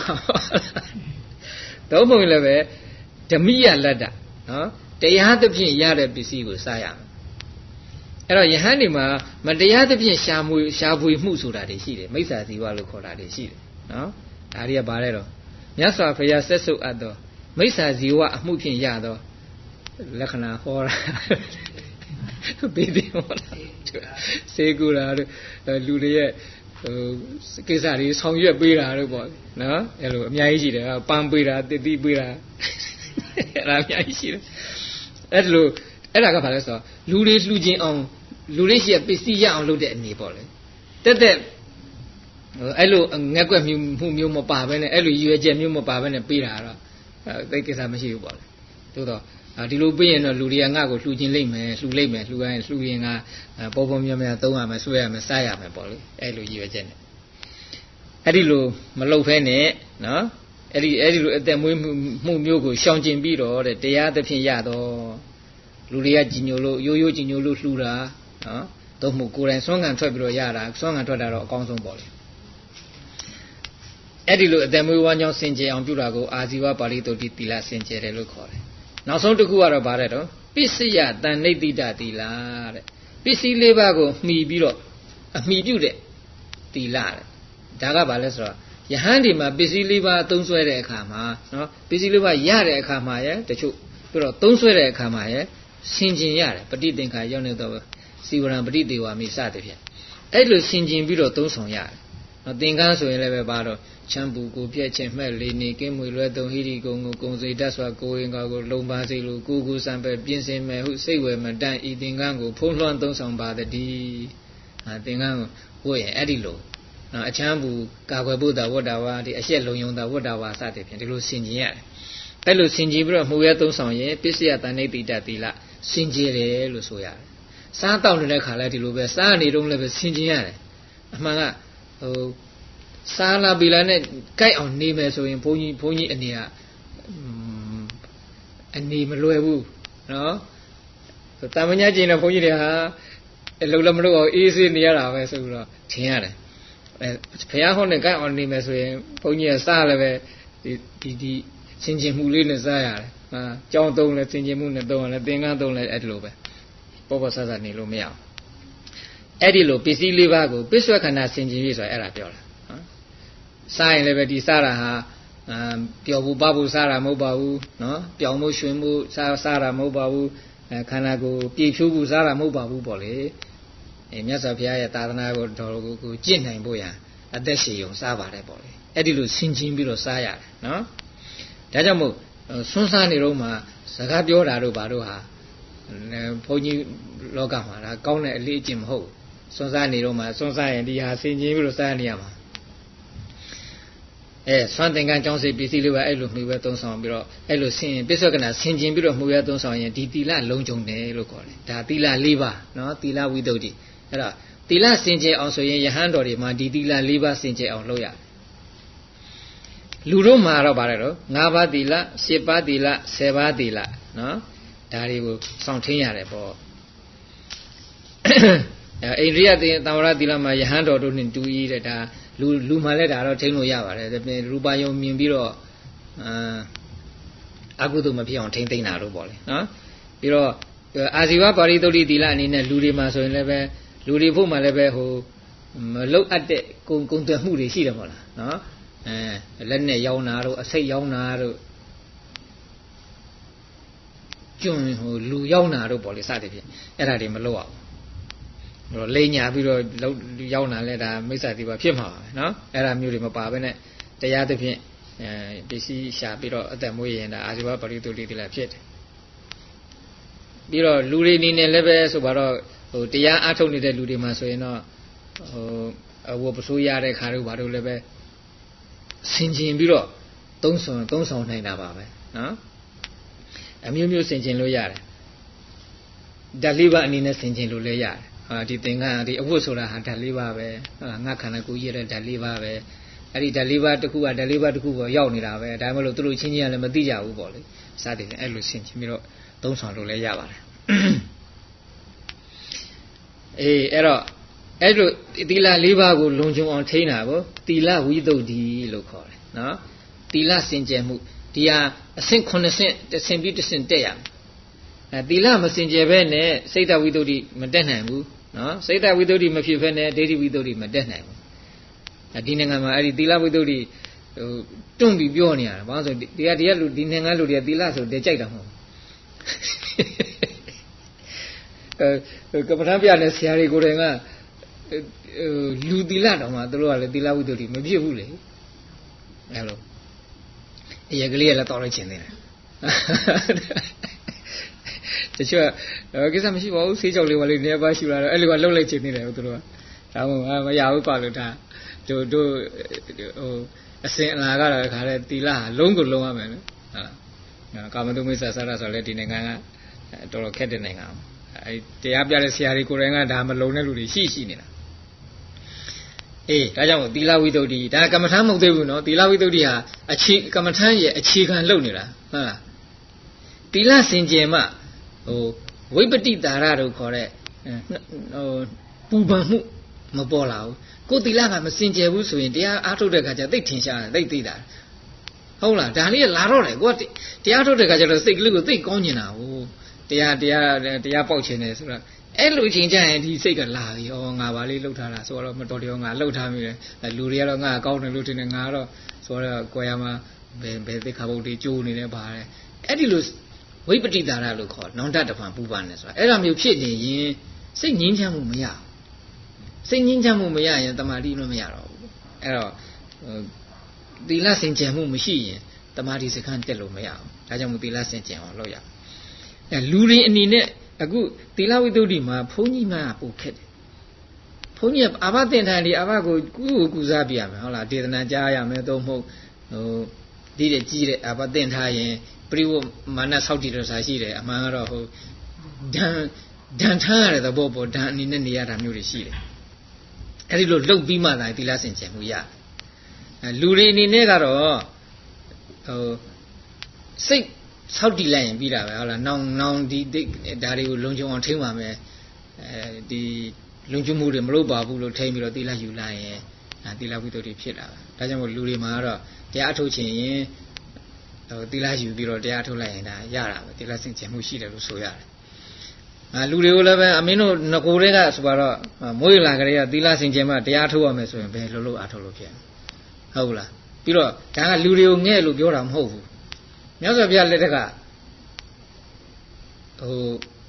တော့ဘုံလည်းပဲဓမိယလက်တာနော်တရားသဖြင့်ရတဲ့ပစ္စည်းကိုစားရမယ်အဲ့တော့ယဟန်ဒီမှာမတရားသဖြင့်ရှာမွေရှာဖွေမှုဆိုတာတွေရှိတယ်မိစ္ဆာဇီဝလို့ခေါ်တာတွေရှိတယ်နော်ဒါတွေကဘာလဲတော့မြတ်စွာဘုရားဆက်စုပ်အပ်သောမိစ္ဆာဇီဝအမှုဖြင့်ရသောလက္ခဏာဟောတာပြီးပြီဟောတာစေကူတာလူတွေရဲ့ဟိုကိစ္စတွေဆောင်ရွက်ပေးတာတို့ပေါ့နော်အဲ့လိုအများကြီးရှိတယ်ပန်းပေးတာတစ်တိပေးတာအဲ့ဒါအများကြီးရှိတယ်အဲ့လိုအဲ့ဒါကဘာလဲဆိုတော့လူတွေလှူခြင်းအောင်လူတွေရှိရပစ္စည်းရအောင်လုပ်တဲ့အနေပေါ့လေတက်တက်အဲ့လိုငက်ွက်မှုမျိုးမပါဘဲနဲ့အဲ့လိုရည်ရွယ်ချက်မျိုးမပါဘဲနဲ့ပေးတာတော့သိကိစ္စမရှိဘူးပေါ့လေသို့တော့ဒီလိုပေးရင်တော့လူတွေကငါ့ကိုလှူခြင်းလိမ့်မယ်လှူလိမ့်မယ်လှူရင်လှူရင်ကပေါ်ပေါ်များများသုံးရမယ်ဆွဲရမယ်စားရမယ်ပေါ့လေအဲ့လိုရည်ရွယ်ချက်နဲ့အဲ့ဒီလိုမလုပ်ဖဲနဲ့နော်အဲ့ဒီအဲ့ဒီလိုအသက်မွေးမှုမျိုးကိုရှောင်ကျင်ပြီးတော့တဲ့တရားသဖြင့်ရတော့လူတွေကကြည်ညိုလို့ရိုးရိုးကြည်ညိုလို့လှူတာနော်သို့မဟုတ်ကိုယ်တိုင်စွမ်းကန်ထွက်ပြီးတော့ရတာစွမ်းကန်ထွက်တာတော့အကောင်းဆုံးပေါ့လေအဲ့ဒီလိုအသက်မွေးဝမ်းကြောင်းစင်ကြယ်အောင်ပြုတာကိုအာဇီဝပါရိသုဒ္ဓိသီလစင်ကြယ်တယ်လို့ခေါ်တယ်နောက်ဆုံးတစ်ခုကတော့ဗါတဲ့တော့ပစ္စယတန်ဋိဋ္ဌိတသီလတဲ့ပစ္စည်းလေးပါးကိုမှီပြီးတော့အမှီပြုတဲ့သီလတဲ့ဒါကဘာလဲဆိုတော့ယဟန်ဒီမှာပစ္စည်းလေးပါးသုံးဆွဲတဲ့အခါမှာနော်ပစ္စည်းလေးပါးရတဲ့အခါမှာရဲ့တချို့ပြီးတော့သုံးဆွဲတဲ့အခါမှာရဲ့ဆင်ကျင်ရတယ်ပဋိသင်္ခါရောက်နေတော့စီဝရံပဋိဒေဝမိစတဲ့ဖြင့်အဲ့လိုဆင်ကျင်ပြီးတော့သုံးဆောင်ရတယ်နော်သင်္ကန်းဆိုရင်လည်းပဲပါတော့ချမ်းပူကိုပြက်ချင်းမှက်လေးနေကင်းမွေလွဲသုံးဟိရိကုံကိုကုံစိတ်တတ်စွာကိုရင်ကာကိုလုံပါစေလို့ကိုကိုစံပဲပြင်ဆင်မယ်ဟုစိတ်ဝယ်မတန်ဤသင်္ကန်းကိုဖုံးလွှမ်းသုံးဆောင်ပါတည်းဟာသင်္ကန်းကိုဝတ်ရင်အဲ့ဒီလိုနော်အချမ်းပူကာကွယ်ဖို့တာဝတ္တဝါဒီအရှက်လုံယုံတာဝတ္တဝါစတဲ့ဖြင့်ဒီလိုဆင်ကျင်ရတယ်အဲ့လိုဆင်ကျင်ပြီးတော့မှုရဲသုံးဆောင်ရင်ပစ္စယတန်ဋိဋ္ဌိတသီလဆင်ကျင်တယ်လို့ဆိုရတယ်စားတောက်နေတဲ့ခါလဲဒီလိုပဲစားနေတော့လည်းပဲဆင်ကျင်ရတယ်အမှန်ကဟိုစားလာပြီလားနဲ့ကြိုက်အောင်နေမယ်ဆိုရင်ဘုန်းကြီးဘုန်းကြီးအနေကအနေမလွယ်ဘူးနော်တာမညာကျင်တဲ့ဘုန်းကြီးတွေဟာအလုံးလည်းမလုပ်အောင်အေးဆေးနေရတာပဲဆိုပြီးတော့ထင်ရတယ်အဲဘုရားဟောနဲ့ကြိုက်အောင်နေမယ်ဆိုရင်ဘုန်းကြီးကစားလည်းပဲဒီဒီဒီဆင်ကျင်မှုလေးနဲ့စားရတယ်ဟာကြောင်းသုံးလဲဆင်ကျင်မှုနဲ့သုံးရတယ်သင်္ကန်းသုံးလဲအဲ့လိုပဲပေါ်ပေါ်ဆဆနေလို့မရအောင်အဲ့ဒီလိုပစ္စည်းလေးပါးကိုပစ္ဆွခန္ဓာဆင်ကျင်ပြီးဆိုအဲ့ဒါပြောတာစားရင်လည်းပဲဒီစားတာဟာပျော်ဖို့ပဖို့စားတာမဟုတ်ပါဘူးနော်ပျော်မှုရွှင်မှုစားစားတာမဟုတ်ပါဘူးခန္ဓာကိုယ်ပြည့်ဖြိုးဖို့စားတာမဟုတ်ပါဘူးပေါ့လေအဲမြတ်စွာဘုရားရဲ့သာသနာကိုတော်ကိုကိုကျင့်နိုင်ဖို့ရန်အသက်ရှည်ုံစားပါတယ်ပေါ့လေအဲ့ဒီလိုဆင်ခြင်ပြီးတော့စားရတယ်နော်ဒါကြောင့်မို့ဆွန်းစားနေတော့မှစကားပြောတာတို့ဘာတို့ဟာဘုန်းကြီးလောကမှာဒါကောင်းတဲ့အလေးအကျင့်မဟုတ်ဆွန်းစားနေတော့မှဆွန်းစားရင်ဒီဟာဆင်ခြင်ပြီးတော့စားနေရမှာအဲဆွမ်းသင်္ကန်းကြောင်းစိတ်ပစ္စည်းလေးပဲအဲ့လိုမှီဝဲသုံးဆောင်ပြီးတော့အဲ့လိုဆင်ပစ္စောကနာဆင်ကျင်ပြီးတော့မှီဝဲသုံးဆောင်ရင်ဒီသီလလုံးကျုံတယ်လို့ခေါ်တယ်ဒါသီလ၄ပါးနော်သီလဝိသုဒ္ဓိအဲ့တော့သီလစင်ကြယ်အောင်ဆိုရင်ယဟန်တော်တွေမှာဒီသီလ၄ပါးစင်ကြယ်အောင်လုပ်ရတယ်လူတို့မှာတော့ဗါတယ်တော့၅ပါးသီလ၈ပါးသီလ၁၀ပါးသီလနော်ဒါတွေကိုစောင့်ထင်းရတယ်ပေါ့အိန္ဒိယသံဝရသီလမှာယဟန်တော်တို့နဲ့တူဤတဲ့ဒါလူလူမှလည်းဒါတော့ထိန်းလို့ရပါတယ်ရူပယုံမြင်ပြီးတော့အာအကုသိုလ်မဖြစ်အောင်ထိန်းသိမ်းတာတို့ပေါ့လေနော်ပြီးတော့အာဇီဝပါရိသုဒ္ဓိသီလအနေနဲ့လူတွေမှာဆိုရင်လည်းပဲလူတွေဖို့မှလည်းပဲဟိုမလုတ်အပ်တဲ့ကုံကုံသွယ်မှုတွေရှိတယ်မဟုတ်လားနော်အဲလက်နဲ့ရောင်းတာတို့အစိတ်ရောင်းတာတို့ကျွန်းဟိုလူရောင်းတာတို့ပေါ့လေစသဖြင့်အဲ့ဒါတွေမလုပ်အောင်ဟိုလိန်ညာပြီးတော့ရောင်းတာလဲဒါမိစ္ဆာတိပါဖြစ်မှာပဲနော်အဲ့ဒါမျိုးတွေမပါဘဲနဲ့တရားသဖြင့်အဲပစ္စည်းရှာပြီးတော့အသက်မွေးရင်ဒါအာဇီဝပရိသုဒ္ဓိတိလဖြစ်တယ်ပြီးတော့လူတွေအနေနဲ့လည်းပဲဆိုတော့ဟိုတရားအားထုတ်နေတဲ့လူတွေမှာဆိုရင်တော့ဟိုအဝတ်ပစိုးရတဲ့ခါတို့ဘာလို့လည်းပဲဆင်ကျင်ပြီးတော့သုံးဆောင်သုံးဆောင်နိုင်တာပါပဲနော်အမျိုးမျိုးဆင်ကျင်လို့ရတယ်ဓာတ်လေးပါအနေနဲ့ဆင်ကျင်လို့လည်းရတယ်ဟာဒီသင်္ကန်းဒီအဝတ်ဆိုတာဟာဓာတ်လေးပါပဲဟုတ်လားငါခန္ဓာကိုယ်ကြီးရဲ့ဓာတ်လေးပါပဲအဲ့ဒီဓာတ်လေးပါတစ်ခုကဓာတ်လေးပါတစ်ခုပေါ်ရောက်နေတာပဲဒါမှမဟုတ်သူတို့ချင်းချင်းကလည်းမသိကြဘူးပေါ့လေစသည်ဖြင့်အဲ့လိုဆင်ကျင်ပြီးတော့သုံးဆောင်လို့လည်းရပါတယ်အေးအဲ့တော့အဲ့လိုသီလလေးပါးကိုလုံခြုံအောင်ထိန်းတာကိုသီလဝိသုဒ္ဓိလို့ခေါ်တယ်နော်သီလစင်ကြယ်မှုဒီဟာအဆင့်ခုနှစ်ဆင့်တစ်ဆင့်ပြီးတစ်ဆင့်တက်ရမယ်အဲသီလမစင်ကြယ်ဘဲနဲ့စိတ်တဝိသုဒ္ဓိမတက်နိုင်ဘူးနော်စိတ်တဝိသုဒ္ဓိမဖြစ်ဘဲနဲ့ဒိဋ္ဌိဝိသုဒ္ဓိမတက်နိုင်ဘူးအဲဒီနိုင်ငံမှာအဲ့ဒီသီလဝိသုဒ္ဓိဟိုတွန့်ပြီးပြောနေရတယ်ဘာလို့ဆိုဒီကဒီကလူဒီနိုင်ငံလူတွေကသီလဆိုတည်းကြိုက်တာမဟုတ်အဲကပ္ပထပြနဲ့ဆရာတွေကိုယ်တိုင်ကလူသီလတောင်မှသူတို့ကလည်းသီလဝိသုဒ္ဓိမဖြစ်ဘူးလေအဲ့လိုအရကလေးကလည်းတောင်းလိုက်ခြင်းသေးတယ်တချို့ကကိစ္စမရှိပါဘူးဆေးကြောက်လေးပါလေးနေရာပါရှိလာတော့အဲ့လိုကလှုပ်လိုက်ခြင်းသေးတယ်သူတို့ကဒါမှမဟုတ်မရဘူးပါလို့ဒါတို့တို့ဟိုအစင်အလာကတော့ခါတဲ့သီလဟာလုံးကိုလုံးရမယ်နော်ဟုတ်ကာမတုမိစ္ဆာစာရဆိုလည်းဒီနိုင်ငံကတော်တော်ခက်တဲ့နိုင်ငံအဲတရားပြတဲ့ဆရာတွေကိုယ်တိုင်ကဒါမလုံတဲ့လူတွေရှိရှိနေတာအေးဒါကြောင့်သီလဝိသုဒ္ဓိဒါကမ္မထာမဟုတ်သေးဘူးနော်သီလဝိသုဒ္ဓိဟာအခြေကမ္မထာရဲ့အခြေခံလုပ်နေတာဟုတ်လားသီလစင်ကြယ်မှဟိုဝိပတိတာရတို့ခေါ်တဲ့ဟိုပူပန်မှုမပေါ်လာဘူးကိုသီလကမစင်ကြယ်ဘူးဆိုရင်တရားအားထုတ်တဲ့ခါကျသိထင်ရှားတယ်သိသိတာဟုတ်လားဒါလေးလာတော့တယ်ကိုကတရားထုတ်တဲ့ခါကျတော့စိတ်ကလေးကိုသိကောင်းနေတာဟုတ်တရားတရားတရားပေါက်ချင်တယ်ဆိုတော့အဲ့လိုချိန်ကျရင်ဒီစိတ်ကလာပြီဩငါပါလေးလှုပ်ထားတာဆိုတော့မတော်တရားငါလှုပ်ထားမိတယ်လူတွေကတော့ငါကောင်းတယ်လို့ထင်တယ်ငါတော့ဆိုတော့ကိုယ်ရမှာဘယ်ဘယ်သိခါဘုတ်တွေကျိုးနေတယ်ပါတယ်အဲ့ဒီလိုဝိပတိတာရလို့ခေါ်နောင်တတဖန်ပူပန်တယ်ဆိုတာအဲ့လိုမျိုးဖြစ်နေရင်စိတ်ငြင်းချမ်းမှုမရဘူးစိတ်ငြင်းချမ်းမှုမရရင်တမာတိလို့မရတော့ဘူးအဲ့တော့သီလစင်ကြယ်မှုမရှိရင်တမာတိစခန်းတက်လို့မရဘူးဒါကြောင့်မို့သီလစင်ကြယ်အောင်လုပ်ရအဲလူတွေအနေနဲ့အခုသီလဝိသုဒ္ဓိမှာဘုန်းကြီးမှပို့ခက်တယ်ဘုန်းကြီးအာဘသင်္ထန်ဒီအာဘကိုကုကိုကုစားပြရမယ်ဟုတ်လားဒေသနာကြားရမယ်သို့မဟုတ်ဟိုဒီတဲ့ကြီးတဲ့အာဘသင်္ထန်ရင်ပရိဝမာနဆောက်တည်တော်စာရှိတယ်အမှန်ကတော့ဟိုဒံဒံထားရတဲ့သဘောပေါ်ဒံအနေနဲ့နေရတာမျိုးတွေရှိတယ်အဲ့ဒီလိုလှုပ်ပြီးမှသာသီလစင်ကြယ်မှုရအဲလူတွေအနေနဲ့ကတော့ဟိုစိတ်ဆောက်တည်လိုက်ရင်ပြီးတာပဲဟုတ်လားနောင်နောင်ဒီဒါတွေကိုလုံခြုံအောင်ထိန်းပါမယ်အဲဒီလုံခြုံမှုတွေမလုပ်ပါဘူးလို့ထိန်းပြီးတော့သီလယူလိုက်ရင်သီလဝိသုဒ္ဓိဖြစ်လာတာဒါကြောင့်မို့လူတွေမှာကတော့တရားအထုတ်ခြင်းရင်ဟိုသီလယူပြီးတော့တရားထုတ်လိုက်ရင်ဒါရတာပဲသီလစင်ကြယ်မှုရှိတယ်လို့ဆိုရတယ်အာလူတွေကိုလည်းပဲအမင်းတို့ငကိုတွေကဆိုတော့မွေးလာကြတဲ့သီလစင်ကြယ်မှတရားထုတ်ရမယ်ဆိုရင်ဘယ်လိုလုပ်အထုတ်လို့ဖြစ်ဟုတ်လားပြီးတော့ဒါကလူတွေကိုငဲ့လို့ပြောတာမဟုတ်ဘူးမြတ်စွာဘုရားလက်ထက်ကဟို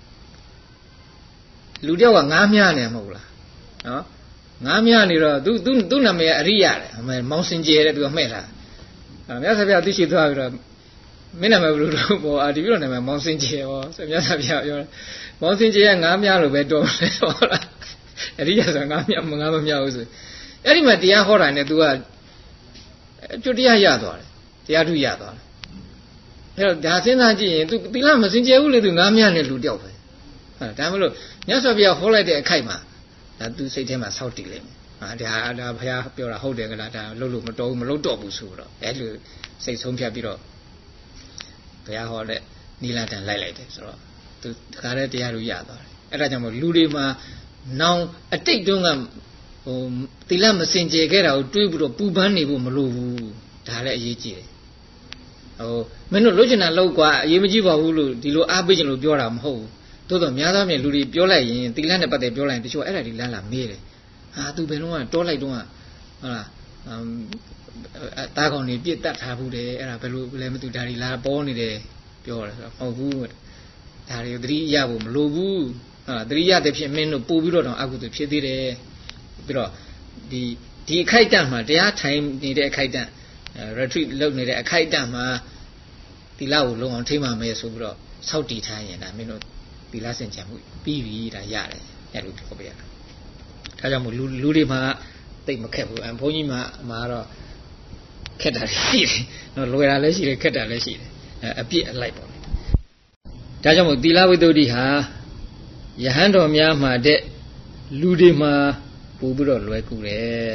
လူတယောက်ကငားမြားနေမဟုတ်လားနော်ငားမြားနေတော့သူသူသူ့နာမည်အရိယတယ်အမေမောင်စင်ကြယ်တဲ့သူကမှဲ့ထားမြတ်စွာဘုရားသိရှိသွားပြီးတော့မင်းနာမည်ဘယ်လိုတော့ဟောအာဒီပြီးတော့နာမည်မောင်စင်ကြယ်ဟောဆိုမြတ်စွာဘုရားပြောမောင်စင်ကြယ်ကငားမြားလို့ပဲတော်တယ်ဟုတ်လားအရိယဆိုငားမြားမငားမမြားဘူးဆိုအဲ့ဒီမှာတရားဟောတာနဲ့ तू ကကျွတ်တရားရသွားတယ်တရားထုရသွားတယ်အဲ့တော့ဒါစဉ်းစားကြည့်ရင် तू သီလမစင်ကြယ်ဘူးလေ तू ငားမြနဲ့လူတယောက်ပဲဟုတ်ဒါမလို့မြတ်စွာဘုရားဟောလိုက်တဲ့အခိုက်မှာဒါ तू စိတ်ထဲမှာဆောက်တည်လိမ့်မယ်ဟာဒါဒါဘုရားပြောတာဟုတ်တယ်ကလားဒါလှုပ်လို့မတော်ဘူးမလှုပ်တော့ဘူးဆိုတော့အဲ့လိုစိတ်ဆုံးဖြတ်ပြီးတော့ဘုရားဟောတဲ့နိလတန်လိုက်လိုက်တယ်ဆိုတော့သူခါတဲ့တရားတို့ရသွားတယ်အဲ့ဒါကြောင့်မို့လူတွေမှာနောင်အတိတ်တုန်းကဟိုသီလမစင်ကြယ်ခဲ့တာကိုတွေးပြီးတော့ပူပန်းနေဖို့မလိုဘူးဒါလည်းအရေးကြီးတယ်ဟိုမင်းတို့လွတ်ချင်တာလောက်กว่าအရေးမကြီးပါဘူးလို့ဒီလိုအားပေးချင်လို့ပြောတာမဟုတ်ဘူးသို့တော့များသောအားဖြင့်လူတွေပြောလိုက်ရင်သီလနဲ့ပတ်သက်ပြောလိုက်ရင်တချို့အဲ့ဒါဒီလမ်းလာမေးတယ်ဟာသူဘယ်တော့မှတောလိုက်တော့ဟုတ်လားတားကောင်နေပြစ်တတ်ထားဘူးတယ်အဲ့ဒါဘယ်လိုလဲမသိဒါဒီလာပေါ်နေတယ်ပြောတယ်ဆိုတော့မဟုတ်ဘူးဒါတွေသတိရဖို့မလိုဘူးဟာသတိရတဲ့ဖြစ်မင်းတို့ပို့ပြီးတော့တော့အကုသိုလ်ဖြစ်သေးတယ်ပြီးတော့ဒီဒီအခိုက်အတန့်မှာတရားထိုင်နေတဲ့အခိုက်အတန့် retreat လုပ်နေတဲ့အခိုက်အတန့်မှာသီလကိုလုံးအောင်ထိမှမယ်ဆိုပြီးတော့စောက်တည်ထားရင်ဒါမင်းတို့သီလစင်ကြံမှုပြီးပြီဒါရတယ်အဲ့လိုပြောပြရတာဒါကြောင့်မို့လူလူတွေမှာတိတ်မခက်ဘူးအဘုန်းကြီးမှာမှာတော့ခက်တာရှိတယ်နော်လွယ်တာလည်းရှိတယ်ခက်တာလည်းရှိတယ်အပြစ်အလိုက်ပေါ့လေဒါကြောင့်မို့သီလဝိတ္တုဟာယဟန်တော်များမှာတဲ့လူတွေမှာပို့ပြီးတော့လွယ်ကူတယ်